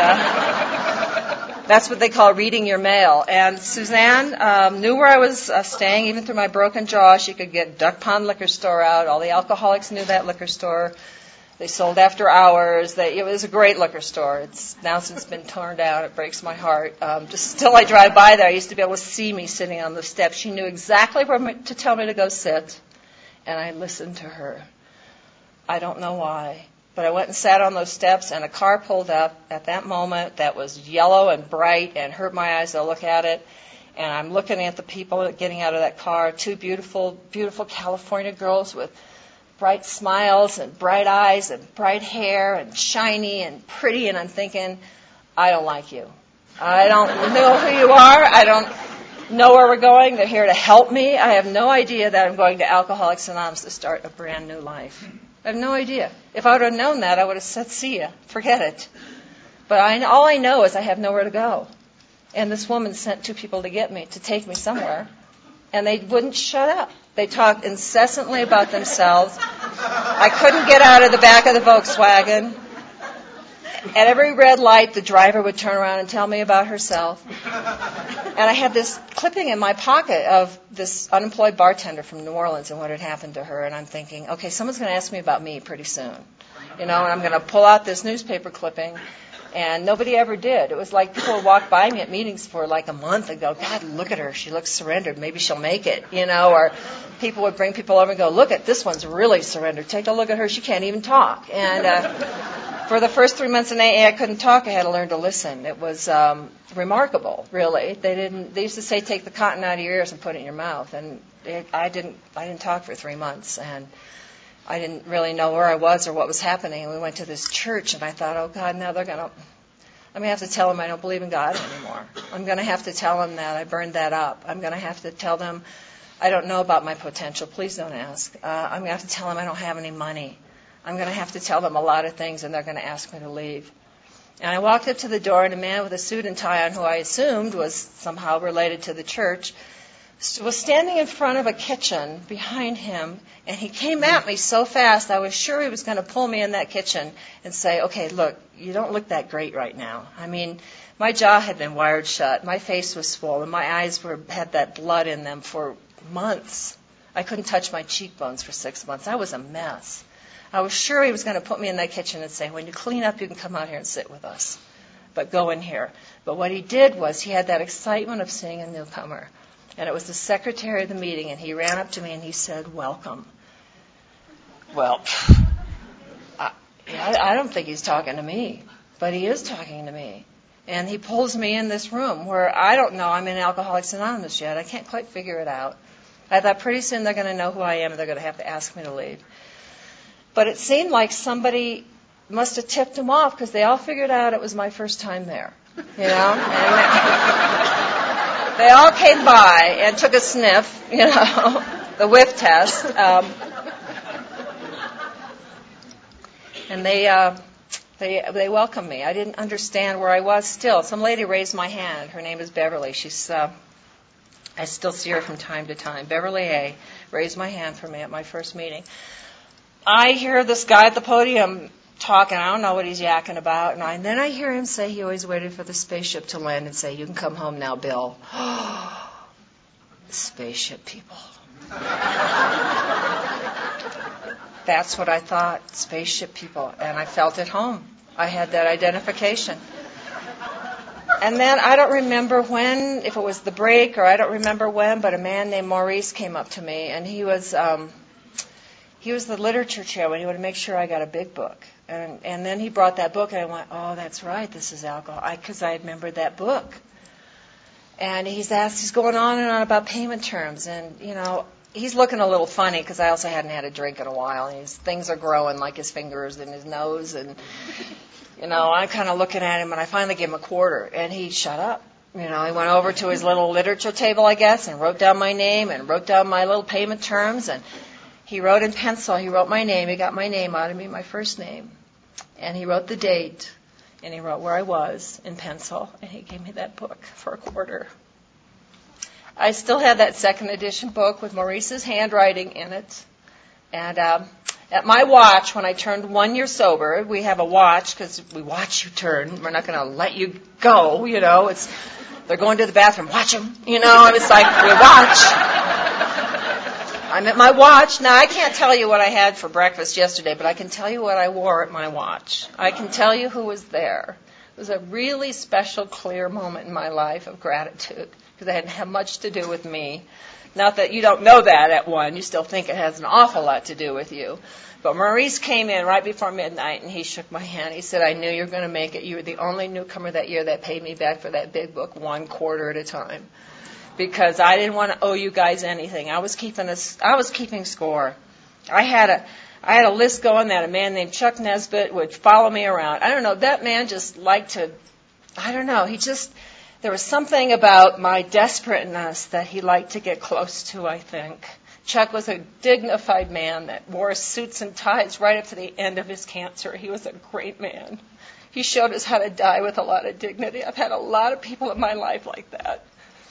uh, that's what they call reading your mail. And Suzanne um, knew where I was uh, staying, even through my broken jaw. She could get Duck Pond Liquor Store out. All the alcoholics knew that liquor store. They sold after hours. They, it was a great liquor store. It's now since been torn down. It breaks my heart. Um, just still, I drive by there. I used to be able to see me sitting on the steps. She knew exactly where me, to tell me to go sit, and I listened to her. I don't know why, but I went and sat on those steps, and a car pulled up at that moment that was yellow and bright and hurt my eyes to look at it. And I'm looking at the people getting out of that car, two beautiful, beautiful California girls with bright smiles and bright eyes and bright hair and shiny and pretty, and I'm thinking, I don't like you. I don't know who you are. I don't know where we're going. They're here to help me. I have no idea that I'm going to Alcoholics Anonymous to start a brand new life. I have no idea. If I would have known that, I would have said, see ya, forget it. But I, all I know is I have nowhere to go. And this woman sent two people to get me, to take me somewhere, and they wouldn't shut up. They talked incessantly about themselves. I couldn't get out of the back of the Volkswagen. At every red light, the driver would turn around and tell me about herself. And I had this clipping in my pocket of this unemployed bartender from New Orleans and what had happened to her. And I'm thinking, okay, someone's going to ask me about me pretty soon. You know, and I'm going to pull out this newspaper clipping. And nobody ever did. It was like people would walk by me at meetings for like a month and go, God, look at her. She looks surrendered. Maybe she'll make it, you know. Or people would bring people over and go, look at this one's really surrendered. Take a look at her. She can't even talk. And uh, for the first three months in A A, I couldn't talk. I had to learn to listen. It was um, remarkable, really. They didn't. They used to say, take the cotton out of your ears and put it in your mouth. And it, I didn't. I didn't talk for three months. And I didn't really know where I was or what was happening. And we went to this church, and I thought, oh, God, now they're going to, I'm going to have to tell them I don't believe in God anymore. I'm going to have to tell them that I burned that up. I'm going to have to tell them I don't know about my potential. Please don't ask. Uh, I'm going to have to tell them I don't have any money. I'm going to have to tell them a lot of things, and they're going to ask me to leave. And I walked up to the door, and a man with a suit and tie on, who I assumed was somehow related to the church, was standing in front of a kitchen behind him, and he came at me so fast I was sure he was going to pull me in that kitchen and say, okay, look, you don't look that great right now. I mean, my jaw had been wired shut. My face was swollen. My eyes were had that blood in them for months. I couldn't touch my cheekbones for six months. I was a mess. I was sure he was going to put me in that kitchen and say, when you clean up, you can come out here and sit with us. But go in here. But what he did was he had that excitement of seeing a newcomer. And it was the secretary of the meeting, and he ran up to me and he said, welcome. Well, I, I don't think he's talking to me, but he is talking to me. And he pulls me in this room where I don't know I'm in Alcoholics Anonymous yet. I can't quite figure it out. I thought pretty soon they're going to know who I am and they're going to have to ask me to leave. But it seemed like somebody must have tipped them off because they all figured out it was my first time there. You know? And they all came by and took a sniff, you know, the whiff test. Um, and they uh, they they welcomed me. I didn't understand where I was still. Some lady raised my hand. Her name is Beverly. She's uh, I still see her from time to time. Beverly A. raised my hand for me at my first meeting. I hear this guy at the podium talking. I don't know what he's yakking about. And, I, and then I hear him say he always waited for the spaceship to land and say, you can come home now, Bill. Spaceship people. That's what I thought, spaceship people. And I felt at home. I had that identification. And then I don't remember when, if it was the break or I don't remember when, but a man named Maurice came up to me, and he was um, he was the literature chairman. He would make sure I got a big book. And and then he brought that book, and I went, oh, that's right, this is alcohol, because I, I remembered that book. And he's asked, he's going on and on about payment terms, and, you know, he's looking a little funny because I also hadn't had a drink in a while. And his things are growing like his fingers and his nose, and, you know, I'm kind of looking at him, and I finally gave him a quarter, and he shut up. You know, he went over to his little literature table, I guess, and wrote down my name and wrote down my little payment terms, and he wrote in pencil, he wrote my name, he got my name out of me, my first name, and he wrote the date, and he wrote where I was in pencil, and he gave me that book for a quarter. I still had that second edition book with Maurice's handwriting in it, and um, at my watch, when I turned one year sober, we have a watch, because we watch you turn, we're not going to let you go, you know, it's, they're going to the bathroom, watch them, you know, and it's like, we watch. I'm at my watch. Now, I can't tell you what I had for breakfast yesterday, but I can tell you what I wore at my watch. I can tell you who was there. It was a really special, clear moment in my life of gratitude, because it didn't have much to do with me. Not that you don't know that at one. You still think it has an awful lot to do with you. But Maurice came in right before midnight, and he shook my hand. He said, I knew you were going to make it. You were the only newcomer that year that paid me back for that big book one quarter at a time. Because I didn't want to owe you guys anything. I was keeping a, I was keeping score. I had a I had a list going that a man named Chuck Nesbitt would follow me around. I don't know, that man just liked to, I don't know, he just, there was something about my desperateness that he liked to get close to, I think. Chuck was a dignified man that wore suits and ties right up to the end of his cancer. He was a great man. He showed us how to die with a lot of dignity. I've had a lot of people in my life like that.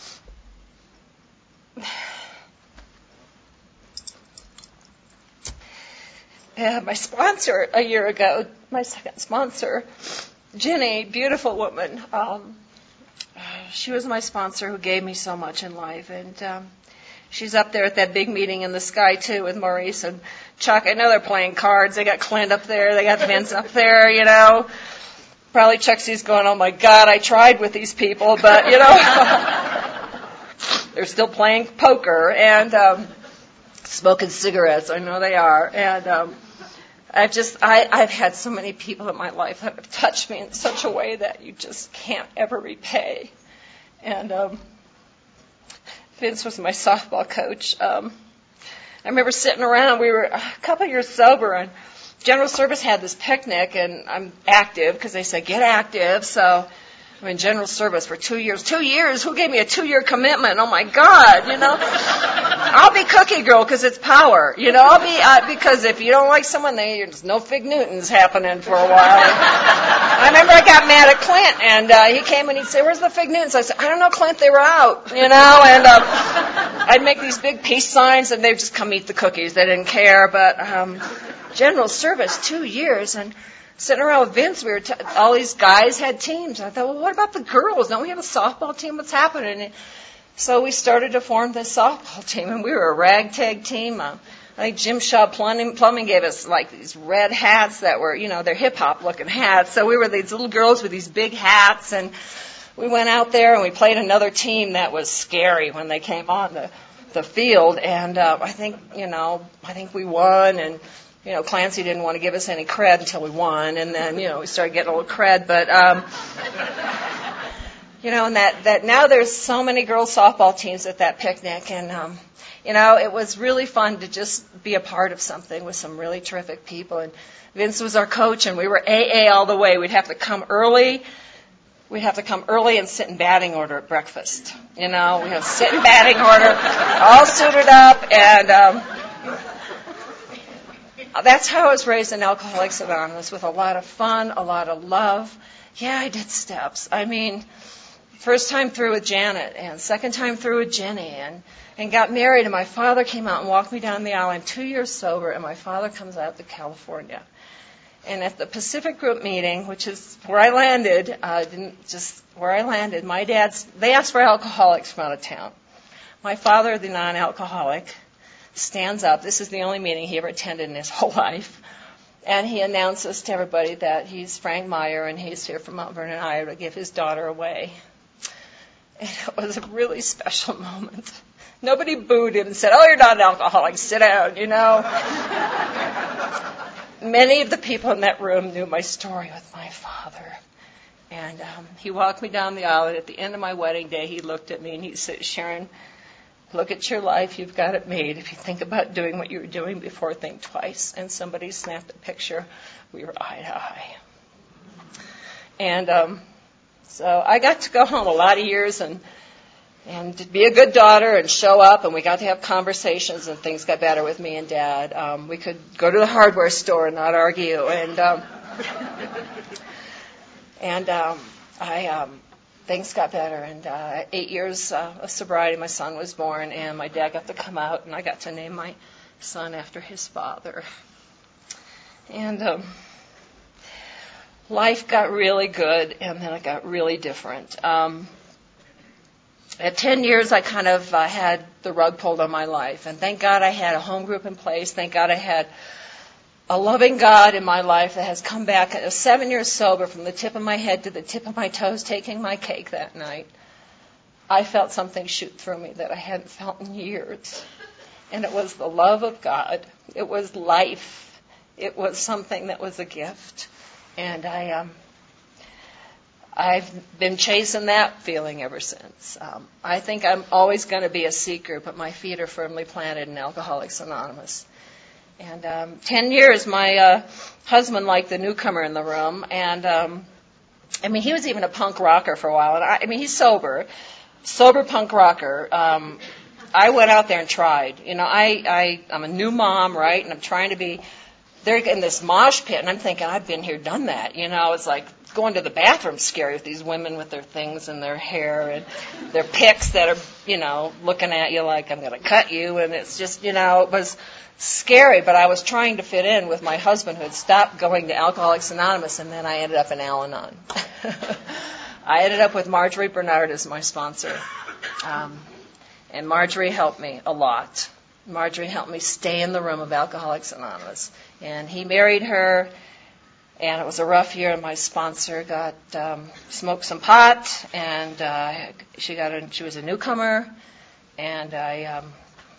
Yeah, my sponsor a year ago, my second sponsor, Ginny, beautiful woman, um, she was my sponsor who gave me so much in life, and um, she's up there at that big meeting in the sky, too, with Maurice and Chuck. I know they're playing cards. They got Clint up there. They got Vince up there, you know. Probably Chuck C's going, oh, my God, I tried with these people, but, you know, they're still playing poker and um, smoking cigarettes. I know they are. And um, I've just, I, I've had so many people in my life that have touched me in such a way that you just can't ever repay. And um, Vince was my softball coach. Um, I remember sitting around. We were a couple years sober, and General Service had this picnic, and I'm active because they said, get active. So I'm in general service for two years. Two years? Who gave me a two-year commitment? Oh, my God, you know. I'll be cookie girl because it's power. You know, I'll be, uh, because if you don't like someone, there's no Fig Newtons happening for a while. And I remember I got mad at Clint, and uh, he came and he'd say, where's the Fig Newtons? I said, I don't know, Clint, they were out, you know. And um, I'd make these big peace signs, and they'd just come eat the cookies. They didn't care. But um, general service, two years, and sitting around with Vince, we were t- all these guys had teams. I thought, well, what about the girls? Don't we have a softball team? What's happening? And so we started to form this softball team, and we were a ragtag team. Uh, I think Jim Shaw Plumbing, Plumbing gave us like these red hats that were, you know, they're hip-hop looking hats. So we were these little girls with these big hats, and we went out there and we played another team that was scary when they came on the, the field. And uh, I think, you know, I think we won, and you know, Clancy didn't want to give us any cred until we won, and then, you know, we started getting a little cred. But, um, you know, and that, that now there's so many girls softball teams at that picnic, and, um, you know, it was really fun to just be a part of something with some really terrific people. And Vince was our coach, and we were A A all the way. We'd have to come early. We'd have to come early and sit in batting order at breakfast. You know, we'd have to sit in batting order, all suited up, and um, that's how I was raised in Alcoholics Anonymous, with a lot of fun, a lot of love. Yeah, I did steps. I mean, first time through with Janet, and second time through with Jenny, and, and got married, and my father came out and walked me down the aisle. I'm two years sober, and my father comes out to California. And at the Pacific Group meeting, which is where I landed, uh, didn't just where I landed, my dad's, they asked for alcoholics from out of town. My father, the non-alcoholic, stands up. This is the only meeting he ever attended in his whole life. And he announces to everybody that he's Frank Meyer and he's here from Mount Vernon, Iowa, to give his daughter away. And it was a really special moment. Nobody booed him and said, oh, you're not an alcoholic, sit down, you know. Many of the people in that room knew my story with my father. And um, he walked me down the aisle, and at the end of my wedding day, he looked at me and he said, Sharon, look at your life. You've got it made. If you think about doing what you were doing before, think twice. And somebody snapped a picture. We were eye to eye. And um, so I got to go home a lot of years and and to be a good daughter and show up. And we got to have conversations, and things got better with me and Dad. Um, we could go to the hardware store and not argue. And um, and um, I. Um, Things got better, and uh, eight years uh, of sobriety, my son was born, and my dad got to come out, and I got to name my son after his father. And um, life got really good, and then it got really different. Um, at ten years, I kind of uh, had the rug pulled on my life, and thank God I had a home group in place. Thank God I had a loving God in my life that has come back. I was seven years sober, from the tip of my head to the tip of my toes, taking my cake that night. I felt something shoot through me that I hadn't felt in years. And it was the love of God. It was life. It was something that was a gift. And I, um, I've been chasing that feeling ever since. Um, I think I'm always going to be a seeker, but my feet are firmly planted in Alcoholics Anonymous. And um, ten years, my uh, husband liked the newcomer in the room. And, um, I mean, he was even a punk rocker for a while. And I, I mean, he's sober, sober punk rocker. Um, I went out there and tried. You know, I, I, I'm a new mom, right? And I'm trying to be, they're in this mosh pit. And I'm thinking, I've been here, done that. You know, it's like going to the bathroom scary with these women with their things and their hair and their picks that are, you know, looking at you like, I'm going to cut you. And it's just, you know, it was scary, but I was trying to fit in with my husband, who had stopped going to Alcoholics Anonymous, and then I ended up in Al-Anon. I ended up with Marjorie Bernard as my sponsor. Um, and Marjorie helped me a lot. Marjorie helped me stay in the room of Alcoholics Anonymous. And he married her, and it was a rough year, and my sponsor got um, smoked some pot, and uh, she got a, she was a newcomer, and I um,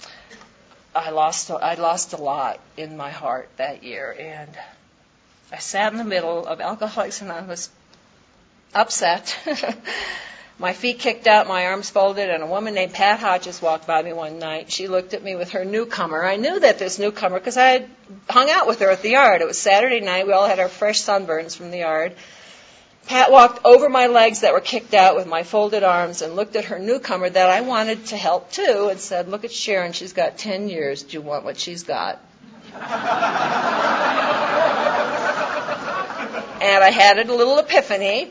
I lost I lost a lot in my heart that year, and I sat in the middle of Alcoholics Anonymous, upset, my feet kicked out, my arms folded, and a woman named Pat Hodges walked by me one night. She looked at me with her newcomer. I knew that this newcomer because I had hung out with her at the yard. It was Saturday night. We all had our fresh sunburns from the yard. Pat walked over my legs that were kicked out with my folded arms and looked at her newcomer that I wanted to help too and said, look at Sharon, she's got ten years. Do you want what she's got? And I had a little epiphany.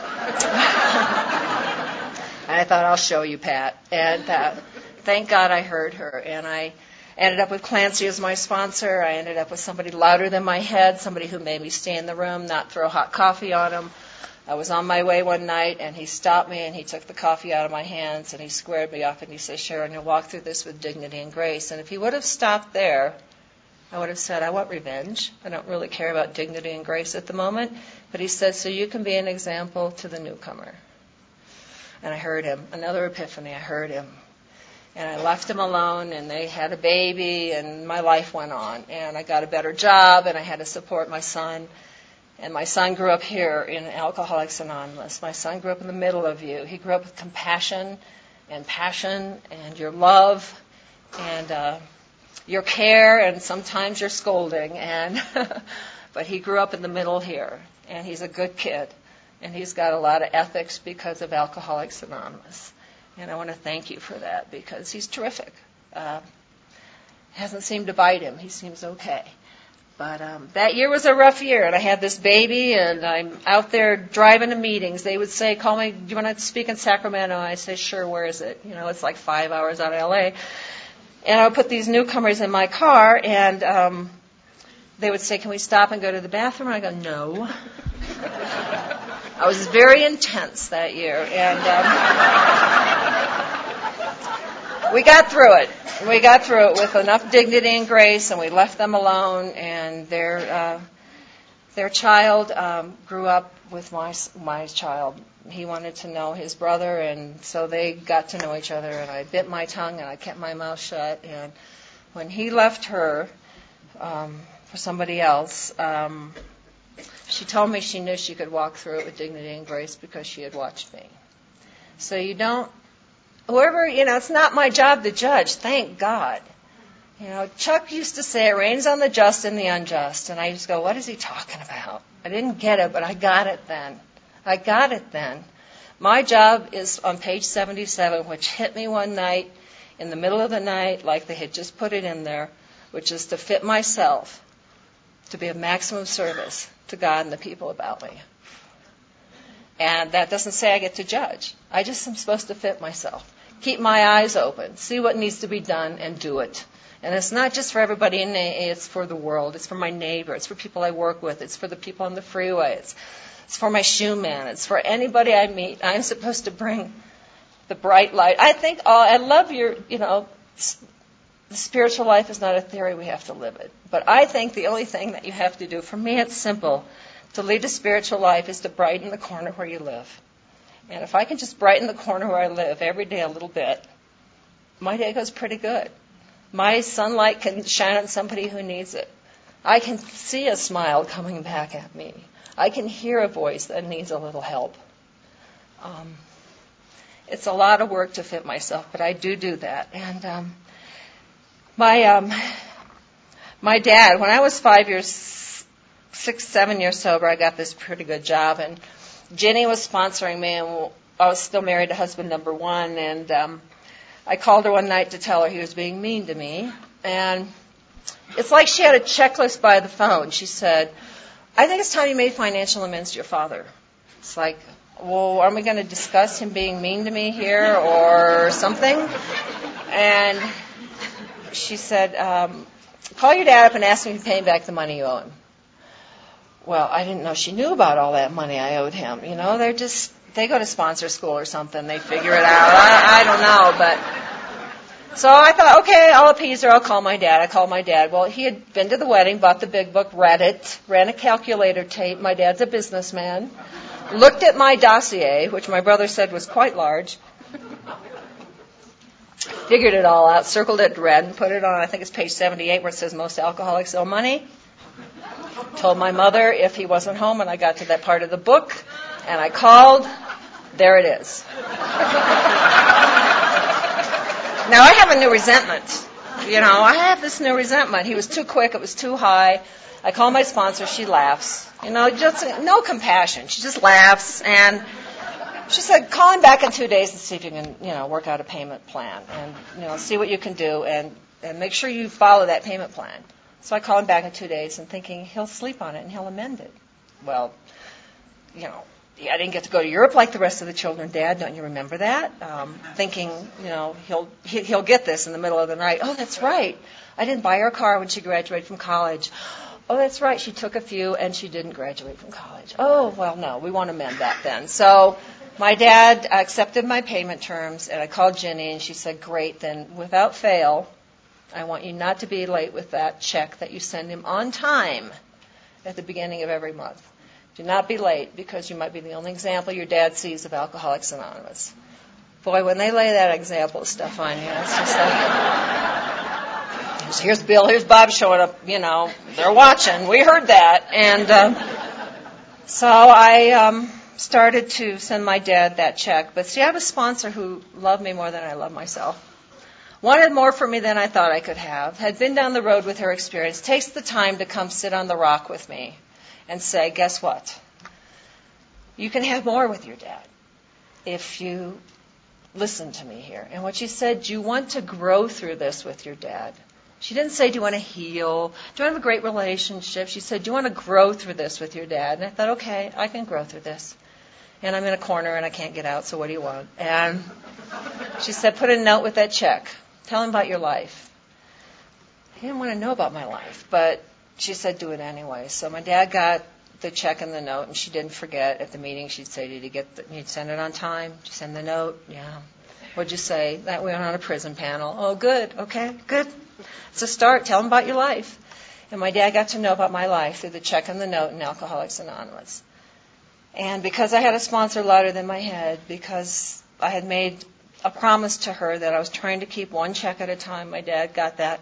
And I thought, I'll show you, Pat. And uh, thank God I heard her. And I ended up with Clancy as my sponsor. I ended up with somebody louder than my head, somebody who made me stay in the room, not throw hot coffee on him. I was on my way one night, and he stopped me, and he took the coffee out of my hands, and he squared me up, and he said, Sharon, you'll walk through this with dignity and grace. And if he would have stopped there, I would have said, I want revenge. I don't really care about dignity and grace at the moment. But he said, so you can be an example to the newcomer. And I heard him. Another epiphany. I heard him. And I left him alone, and they had a baby, and my life went on. And I got a better job, and I had to support my son. And my son grew up here in Alcoholics Anonymous. My son grew up in the middle of you. He grew up with compassion and passion and your love and uh, your care and sometimes your scolding. And but he grew up in the middle here, and he's a good kid. And he's got a lot of ethics because of Alcoholics Anonymous. And I want to thank you for that because he's terrific. Uh, hasn't seemed to bite him. He seems okay. But um, that year was a rough year, and I had this baby, and I'm out there driving to meetings. They would say, call me, do you want to speak in Sacramento? I say, sure, where is it? You know, it's like five hours out of L A. And I would put these newcomers in my car, and um, they would say, can we stop and go to the bathroom? And I go, no. I was very intense that year, and um, we got through it. We got through it with enough dignity and grace, and we left them alone, and their uh, their child um, grew up with my my child. He wanted to know his brother, and so they got to know each other, and I bit my tongue, and I kept my mouth shut, and when he left her um, for somebody else, um, she told me she knew she could walk through it with dignity and grace because she had watched me. So you don't, whoever, you know, it's not my job to judge, thank God. You know, Chuck used to say it rains on the just and the unjust, and I used to go, what is he talking about? I didn't get it, but I got it then. I got it then. My job is on page seventy-seven, which hit me one night in the middle of the night like they had just put it in there, which is to fit myself to be of maximum service to God and the people about me. And that doesn't say I get to judge. I just am supposed to fit myself. Keep my eyes open. See what needs to be done and do it. And it's not just for everybody in A A, it's for the world. It's for my neighbor. It's for people I work with. It's for the people on the freeway. It's, it's for my shoe man. It's for anybody I meet. I'm supposed to bring the bright light. I think, oh, I love your, you know, the spiritual life is not a theory, we have to live it. But I think the only thing that you have to do, for me it's simple, to lead a spiritual life is to brighten the corner where you live. And if I can just brighten the corner where I live every day a little bit, my day goes pretty good. My sunlight can shine on somebody who needs it. I can see a smile coming back at me. I can hear a voice that needs a little help. Um, it's a lot of work to fit myself, but I do do that. And um, my um, my dad, when I was five years, six, seven years sober, I got this pretty good job, and Jenny was sponsoring me, and I was still married to husband number one, and um, I called her one night to tell her he was being mean to me, and it's like she had a checklist by the phone. She said, I think it's time you made financial amends to your father. It's like, well, are we going to discuss him being mean to me here or something? And she said, um, call your dad up and ask him to pay him back the money you owe him. Well, I didn't know she knew about all that money I owed him. You know, they're just, they go to sponsor school or something. They figure it out. I, I don't know, but... So I thought, okay, I'll appease her. I'll call my dad. I called my dad. Well, he had been to the wedding, bought the big book, read it, ran a calculator tape. My dad's a businessman. Looked at my dossier, which my brother said was quite large. Figured it all out, circled it red, and put it on, I think it's page seventy-eight, where it says most alcoholics owe money. Told my mother if he wasn't home, and I got to that part of the book, and I called. There it is. Now, I have a new resentment. You know, I have this new resentment. He was too quick. It was too high. I call my sponsor. She laughs. You know, just no compassion. She just laughs. And she said, call him back in two days and see if you can, you know, work out a payment plan and, you know, see what you can do and, and make sure you follow that payment plan. So I call him back in two days and thinking he'll sleep on it and he'll amend it. Well, you know, I didn't get to go to Europe like the rest of the children, Dad. Don't you remember that? Um, thinking, you know, he'll he, he'll get this in the middle of the night. Oh, that's right. I didn't buy her a car when she graduated from college. Oh, that's right. She took a few and she didn't graduate from college. Oh, well, no, we won't amend that then. So my dad accepted my payment terms, and I called Ginny, and she said, great, then without fail, I want you not to be late with that check that you send him on time at the beginning of every month. Do not be late, because you might be the only example your dad sees of Alcoholics Anonymous. Boy, when they lay that example stuff on you, it's just like, here's Bill, here's Bob showing up, you know, they're watching. We heard that. And uh, so I um, started to send my dad that check. But see, I have a sponsor who loved me more than I love myself. Wanted more from me than I thought I could have, had been down the road with her experience, takes the time to come sit on the rock with me and say, guess what? You can have more with your dad if you listen to me here. And what she said, do you want to grow through this with your dad? She didn't say, do you want to heal? Do you want to have a great relationship? She said, do you want to grow through this with your dad? And I thought, okay, I can grow through this. And I'm in a corner and I can't get out, so what do you want? And she said, put a note with that check. Tell him about your life. He didn't want to know about my life, but she said do it anyway. So my dad got the check and the note, and she didn't forget. At the meeting, she'd say, did you get the, you'd send it on time? Did you send the note? Yeah. What'd you say? That we went on a prison panel. Oh, good. Okay, good. It's a start. Tell him about your life. And my dad got to know about my life through the check and the note in Alcoholics Anonymous. And because I had a sponsor louder than my head, because I had made a promise to her that I was trying to keep one check at a time, my dad got that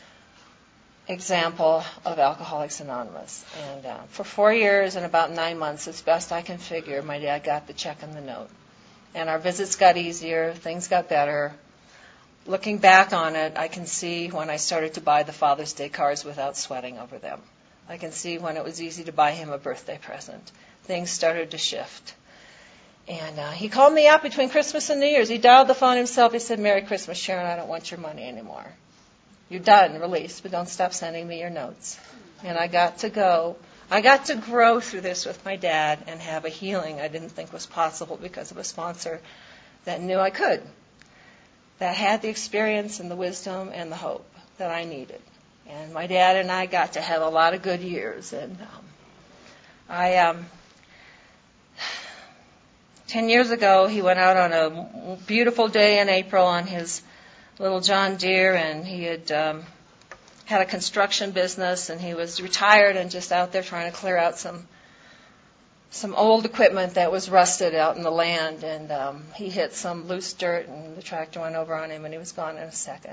example of Alcoholics Anonymous. And uh, for four years and about nine months, as best I can figure, my dad got the check and the note. And our visits got easier, things got better. Looking back on it, I can see when I started to buy the Father's Day cards without sweating over them. I can see when it was easy to buy him a birthday present. Things started to shift. And uh, he called me up between Christmas and New Year's. He dialed the phone himself. He said, Merry Christmas, Sharon, I don't want your money anymore. You're done, released, but don't stop sending me your notes. And I got to go. I got to grow through this with my dad and have a healing I didn't think was possible because of a sponsor that knew I could, that had the experience and the wisdom and the hope that I needed. And my dad and I got to have a lot of good years. And um, I... Um, Ten years ago, he went out on a beautiful day in April on his little John Deere, and he had um, had a construction business, and he was retired and just out there trying to clear out some some old equipment that was rusted out in the land, and um, he hit some loose dirt, and the tractor went over on him, and he was gone in a second.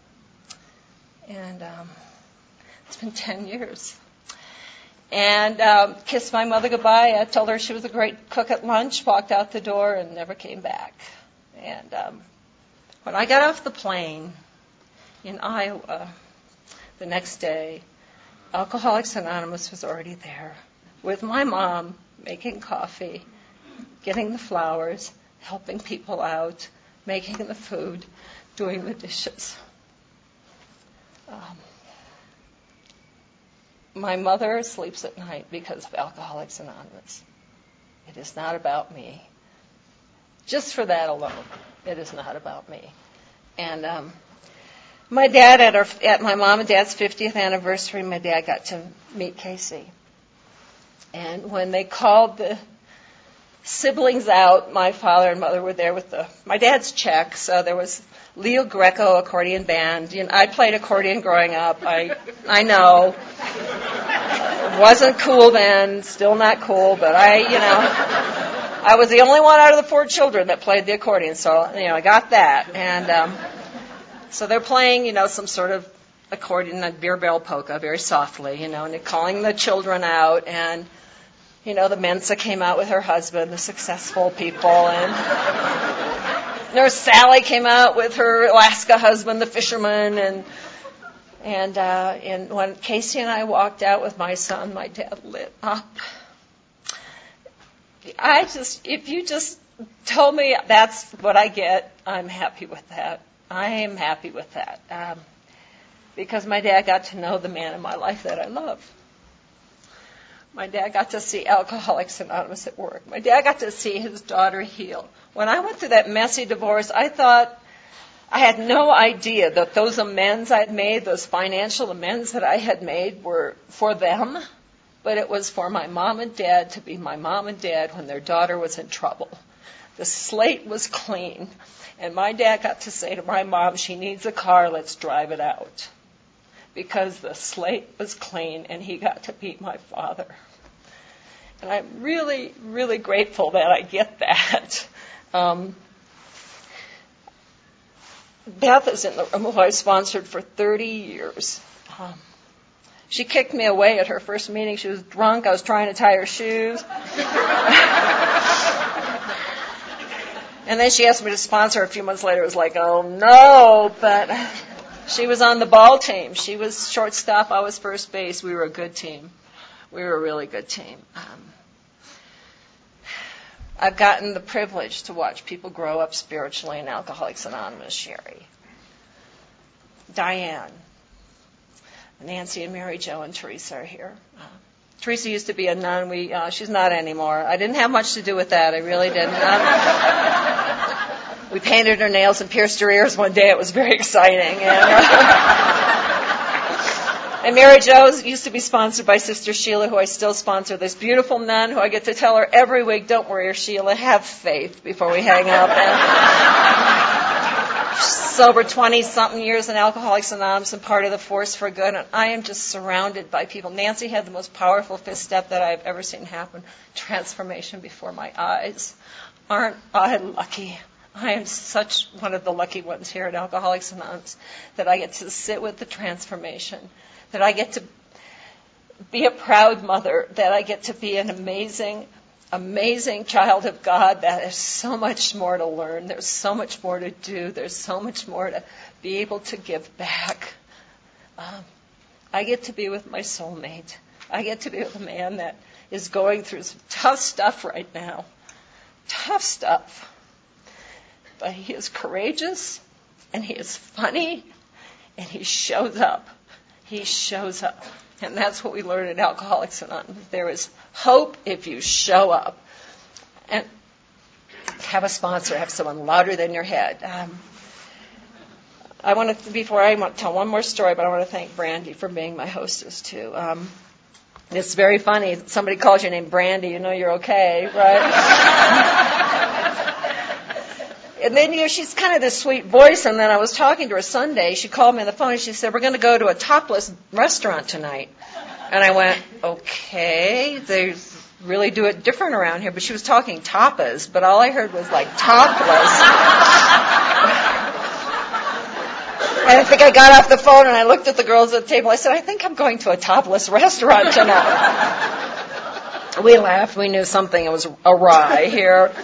And um, it's been ten years. And um, kissed my mother goodbye. I told her she was a great cook at lunch, walked out the door, and never came back. And um, when I got off the plane in Iowa the next day, Alcoholics Anonymous was already there with my mom, making coffee, getting the flowers, helping people out, making the food, doing the dishes. Um, My mother sleeps at night because of Alcoholics Anonymous. It is not about me. Just for that alone, it is not about me. And um, my dad, at, our, at my mom and dad's fiftieth anniversary, my dad got to meet Casey. And when they called the siblings out, my father and mother were there with the my dad's check. So there was Leo Greco accordion band. You know, I played accordion growing up. I I know. It wasn't cool then, still not cool, but I, you know, I was the only one out of the four children that played the accordion, so, you know, I got that. And um, so they're playing, you know, some sort of accordion, a beer barrel polka, very softly, you know, and they're calling the children out, and, you know, the Mensa came out with her husband, the successful people, and Nurse Sally came out with her Alaska husband, the fisherman, and And, uh, and when Casey and I walked out with my son, my dad lit up. I just, if you just told me that's what I get, I'm happy with that. I am happy with that. Um, because my dad got to know the man in my life that I love. My dad got to see Alcoholics Anonymous at work. My dad got to see his daughter heal. When I went through that messy divorce, I thought, I had no idea that those amends I had made, those financial amends that I had made were for them, but it was for my mom and dad to be my mom and dad when their daughter was in trouble. The slate was clean, and my dad got to say to my mom, she needs a car, let's drive it out. Because the slate was clean, and he got to be my father. And I'm really, really grateful that I get that. Um, Beth is in the room who I sponsored for thirty years. Um, she kicked me away at her first meeting. She was drunk. I was trying to tie her shoes. And then she asked me to sponsor her a few months later. It was like, oh, no. But she was on the ball team. She was shortstop. I was first base. We were a good team. We were a really good team. Um, I've gotten the privilege to watch people grow up spiritually in Alcoholics Anonymous. Sherry, Diane, Nancy and Mary Jo and Teresa are here. Uh, Teresa used to be a nun. We, uh, she's not anymore. I didn't have much to do with that. I really didn't. Um, we painted her nails and pierced her ears one day. It was very exciting. And, uh, And Mary Jo used to be sponsored by Sister Sheila, who I still sponsor, this beautiful nun who I get to tell her every week, don't worry, Sheila, have faith before we hang up. And she's sober twenty-something years in Alcoholics Anonymous and part of the Force for Good. And I am just surrounded by people. Nancy had the most powerful fifth step that I've ever seen happen. Transformation before my eyes. Aren't I lucky? I am such one of the lucky ones here at Alcoholics Anonymous that I get to sit with the transformation, that I get to be a proud mother, that I get to be an amazing, amazing child of God. That there's so much more to learn. There's so much more to do. There's so much more to be able to give back. Um, I get to be with my soulmate. I get to be with a man that is going through some tough stuff right now. Tough stuff. But he is courageous, and he is funny, and he shows up. He shows up. And that's what we learn at Alcoholics Anonymous. There is hope if you show up. And have a sponsor, have someone louder than your head. Um, I want to, before I want to tell one more story, but I want to thank Brandy for being my hostess, too. Um, it's very funny. Somebody calls your name Brandy, you know you're okay, right? And then, you know, she's kind of this sweet voice, and then I was talking to her Sunday. She called me on the phone, and she said, we're going to go to a topless restaurant tonight. And I went, okay, they really do it different around here. But she was talking tapas, but all I heard was, like, topless. And I think I got off the phone, and I looked at the girls at the table. I said, I think I'm going to a topless restaurant tonight. We laughed. We knew something was awry here.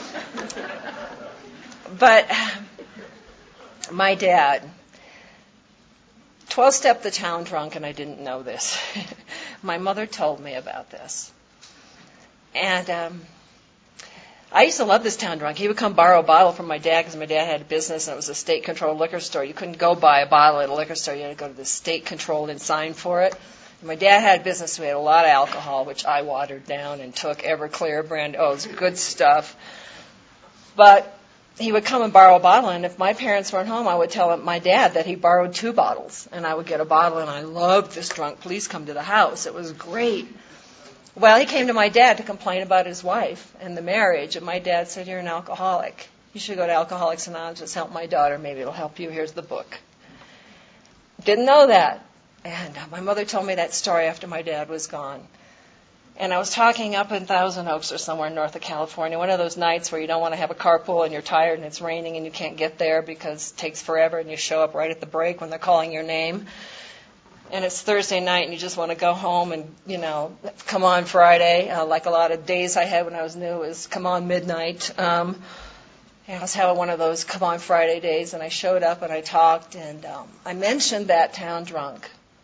But my dad, twelve-stepped the town drunk, and I didn't know this. My mother told me about this. And um, I used to love this town drunk. He would come borrow a bottle from my dad because my dad had a business, and it was a state-controlled liquor store. You couldn't go buy a bottle at a liquor store. You had to go to the state-controlled and sign for it. And my dad had a business, so we had a lot of alcohol, which I watered down and took Everclear brand. Oh, it was good stuff. But he would come and borrow a bottle, and if my parents weren't home, I would tell him, my dad that he borrowed two bottles, and I would get a bottle, and I loved this drunk. Please come to the house. It was great. Well, he came to my dad to complain about his wife and the marriage, and my dad said, you're an alcoholic. You should go to Alcoholics Anonymous, help my daughter. Maybe it'll help you. Here's the book. Didn't know that. And uh, my mother told me that story after my dad was gone. And I was talking up in Thousand Oaks or somewhere north of California, one of those nights where you don't want to have a carpool and you're tired and it's raining and you can't get there because it takes forever and you show up right at the break when they're calling your name. And it's Thursday night and you just want to go home and, you know, come on Friday. Uh, like a lot of days I had when I was new, it was come on midnight. Um, and I was having one of those come on Friday days, and I showed up and I talked, and um, I mentioned that town drunk.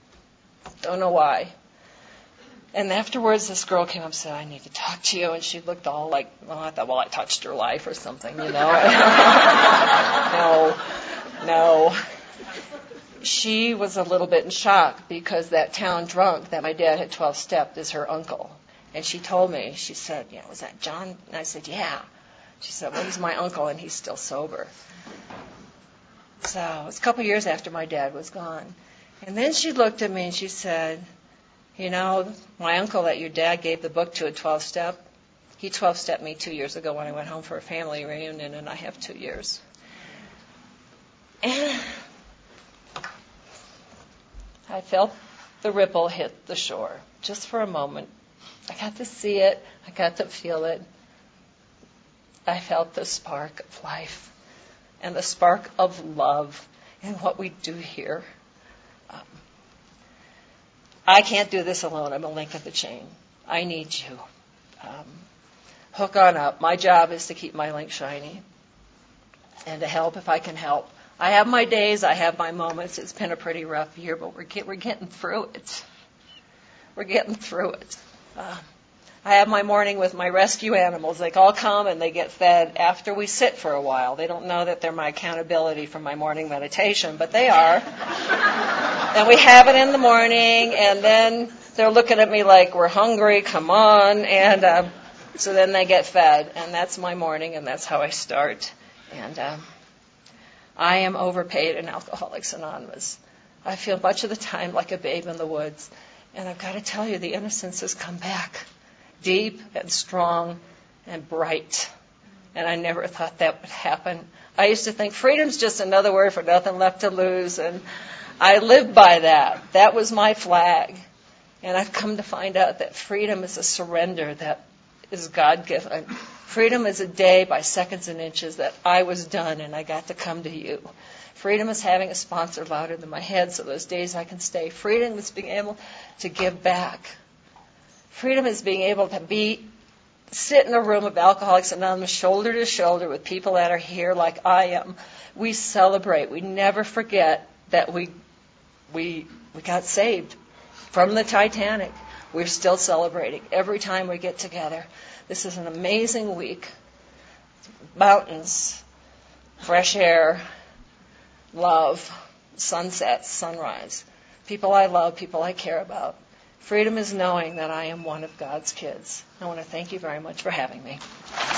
Don't know why. And afterwards, this girl came up and said, I need to talk to you. And she looked all like, well, I thought, well, I touched her life or something, you know. no, no. She was a little bit in shock because that town drunk that my dad had twelve-stepped is her uncle. And she told me, she said, yeah, was that John? And I said, yeah. She said, well, he's my uncle and he's still sober. So it was a couple years after my dad was gone. And then she looked at me and she said, you know, my uncle that your dad gave the book to at twelve-step, he twelve-stepped me two years ago when I went home for a family reunion, and I have two years. And I felt the ripple hit the shore, just for a moment. I got to see it. I got to feel it. I felt the spark of life and the spark of love in what we do here. Um, I can't do this alone. I'm a link of the chain. I need you. Um, hook on up. My job is to keep my link shiny and to help if I can help. I have my days. I have my moments. It's been a pretty rough year, but we're, get, we're getting through it. We're getting through it. Uh, I have my morning with my rescue animals. They all come and they get fed after we sit for a while. They don't know that they're my accountability for my morning meditation, but they are. And we have it in the morning, and then they're looking at me like, we're hungry, come on. And uh, so then they get fed, and that's my morning, and that's how I start. And uh, I am overpaid in Alcoholics Anonymous. I feel much of the time like a babe in the woods. And I've got to tell you, the innocence has come back. Deep and strong and bright. And I never thought that would happen. I used to think freedom's just another word for nothing left to lose. And I lived by that. That was my flag. And I've come to find out that freedom is a surrender that is God-given. Freedom is a day by seconds and inches that I was done and I got to come to you. Freedom is having a sponsor louder than my head so those days I can stay. Freedom is being able to give back. Freedom is being able to be, sit in a room of Alcoholics Anonymous shoulder to shoulder with people that are here like I am. We celebrate. We never forget that we we we got saved from the Titanic. We're still celebrating every time we get together. This is an amazing week. Mountains, fresh air, love, sunsets, sunrise. People I love, people I care about. Freedom is knowing that I am one of God's kids. I want to thank you very much for having me.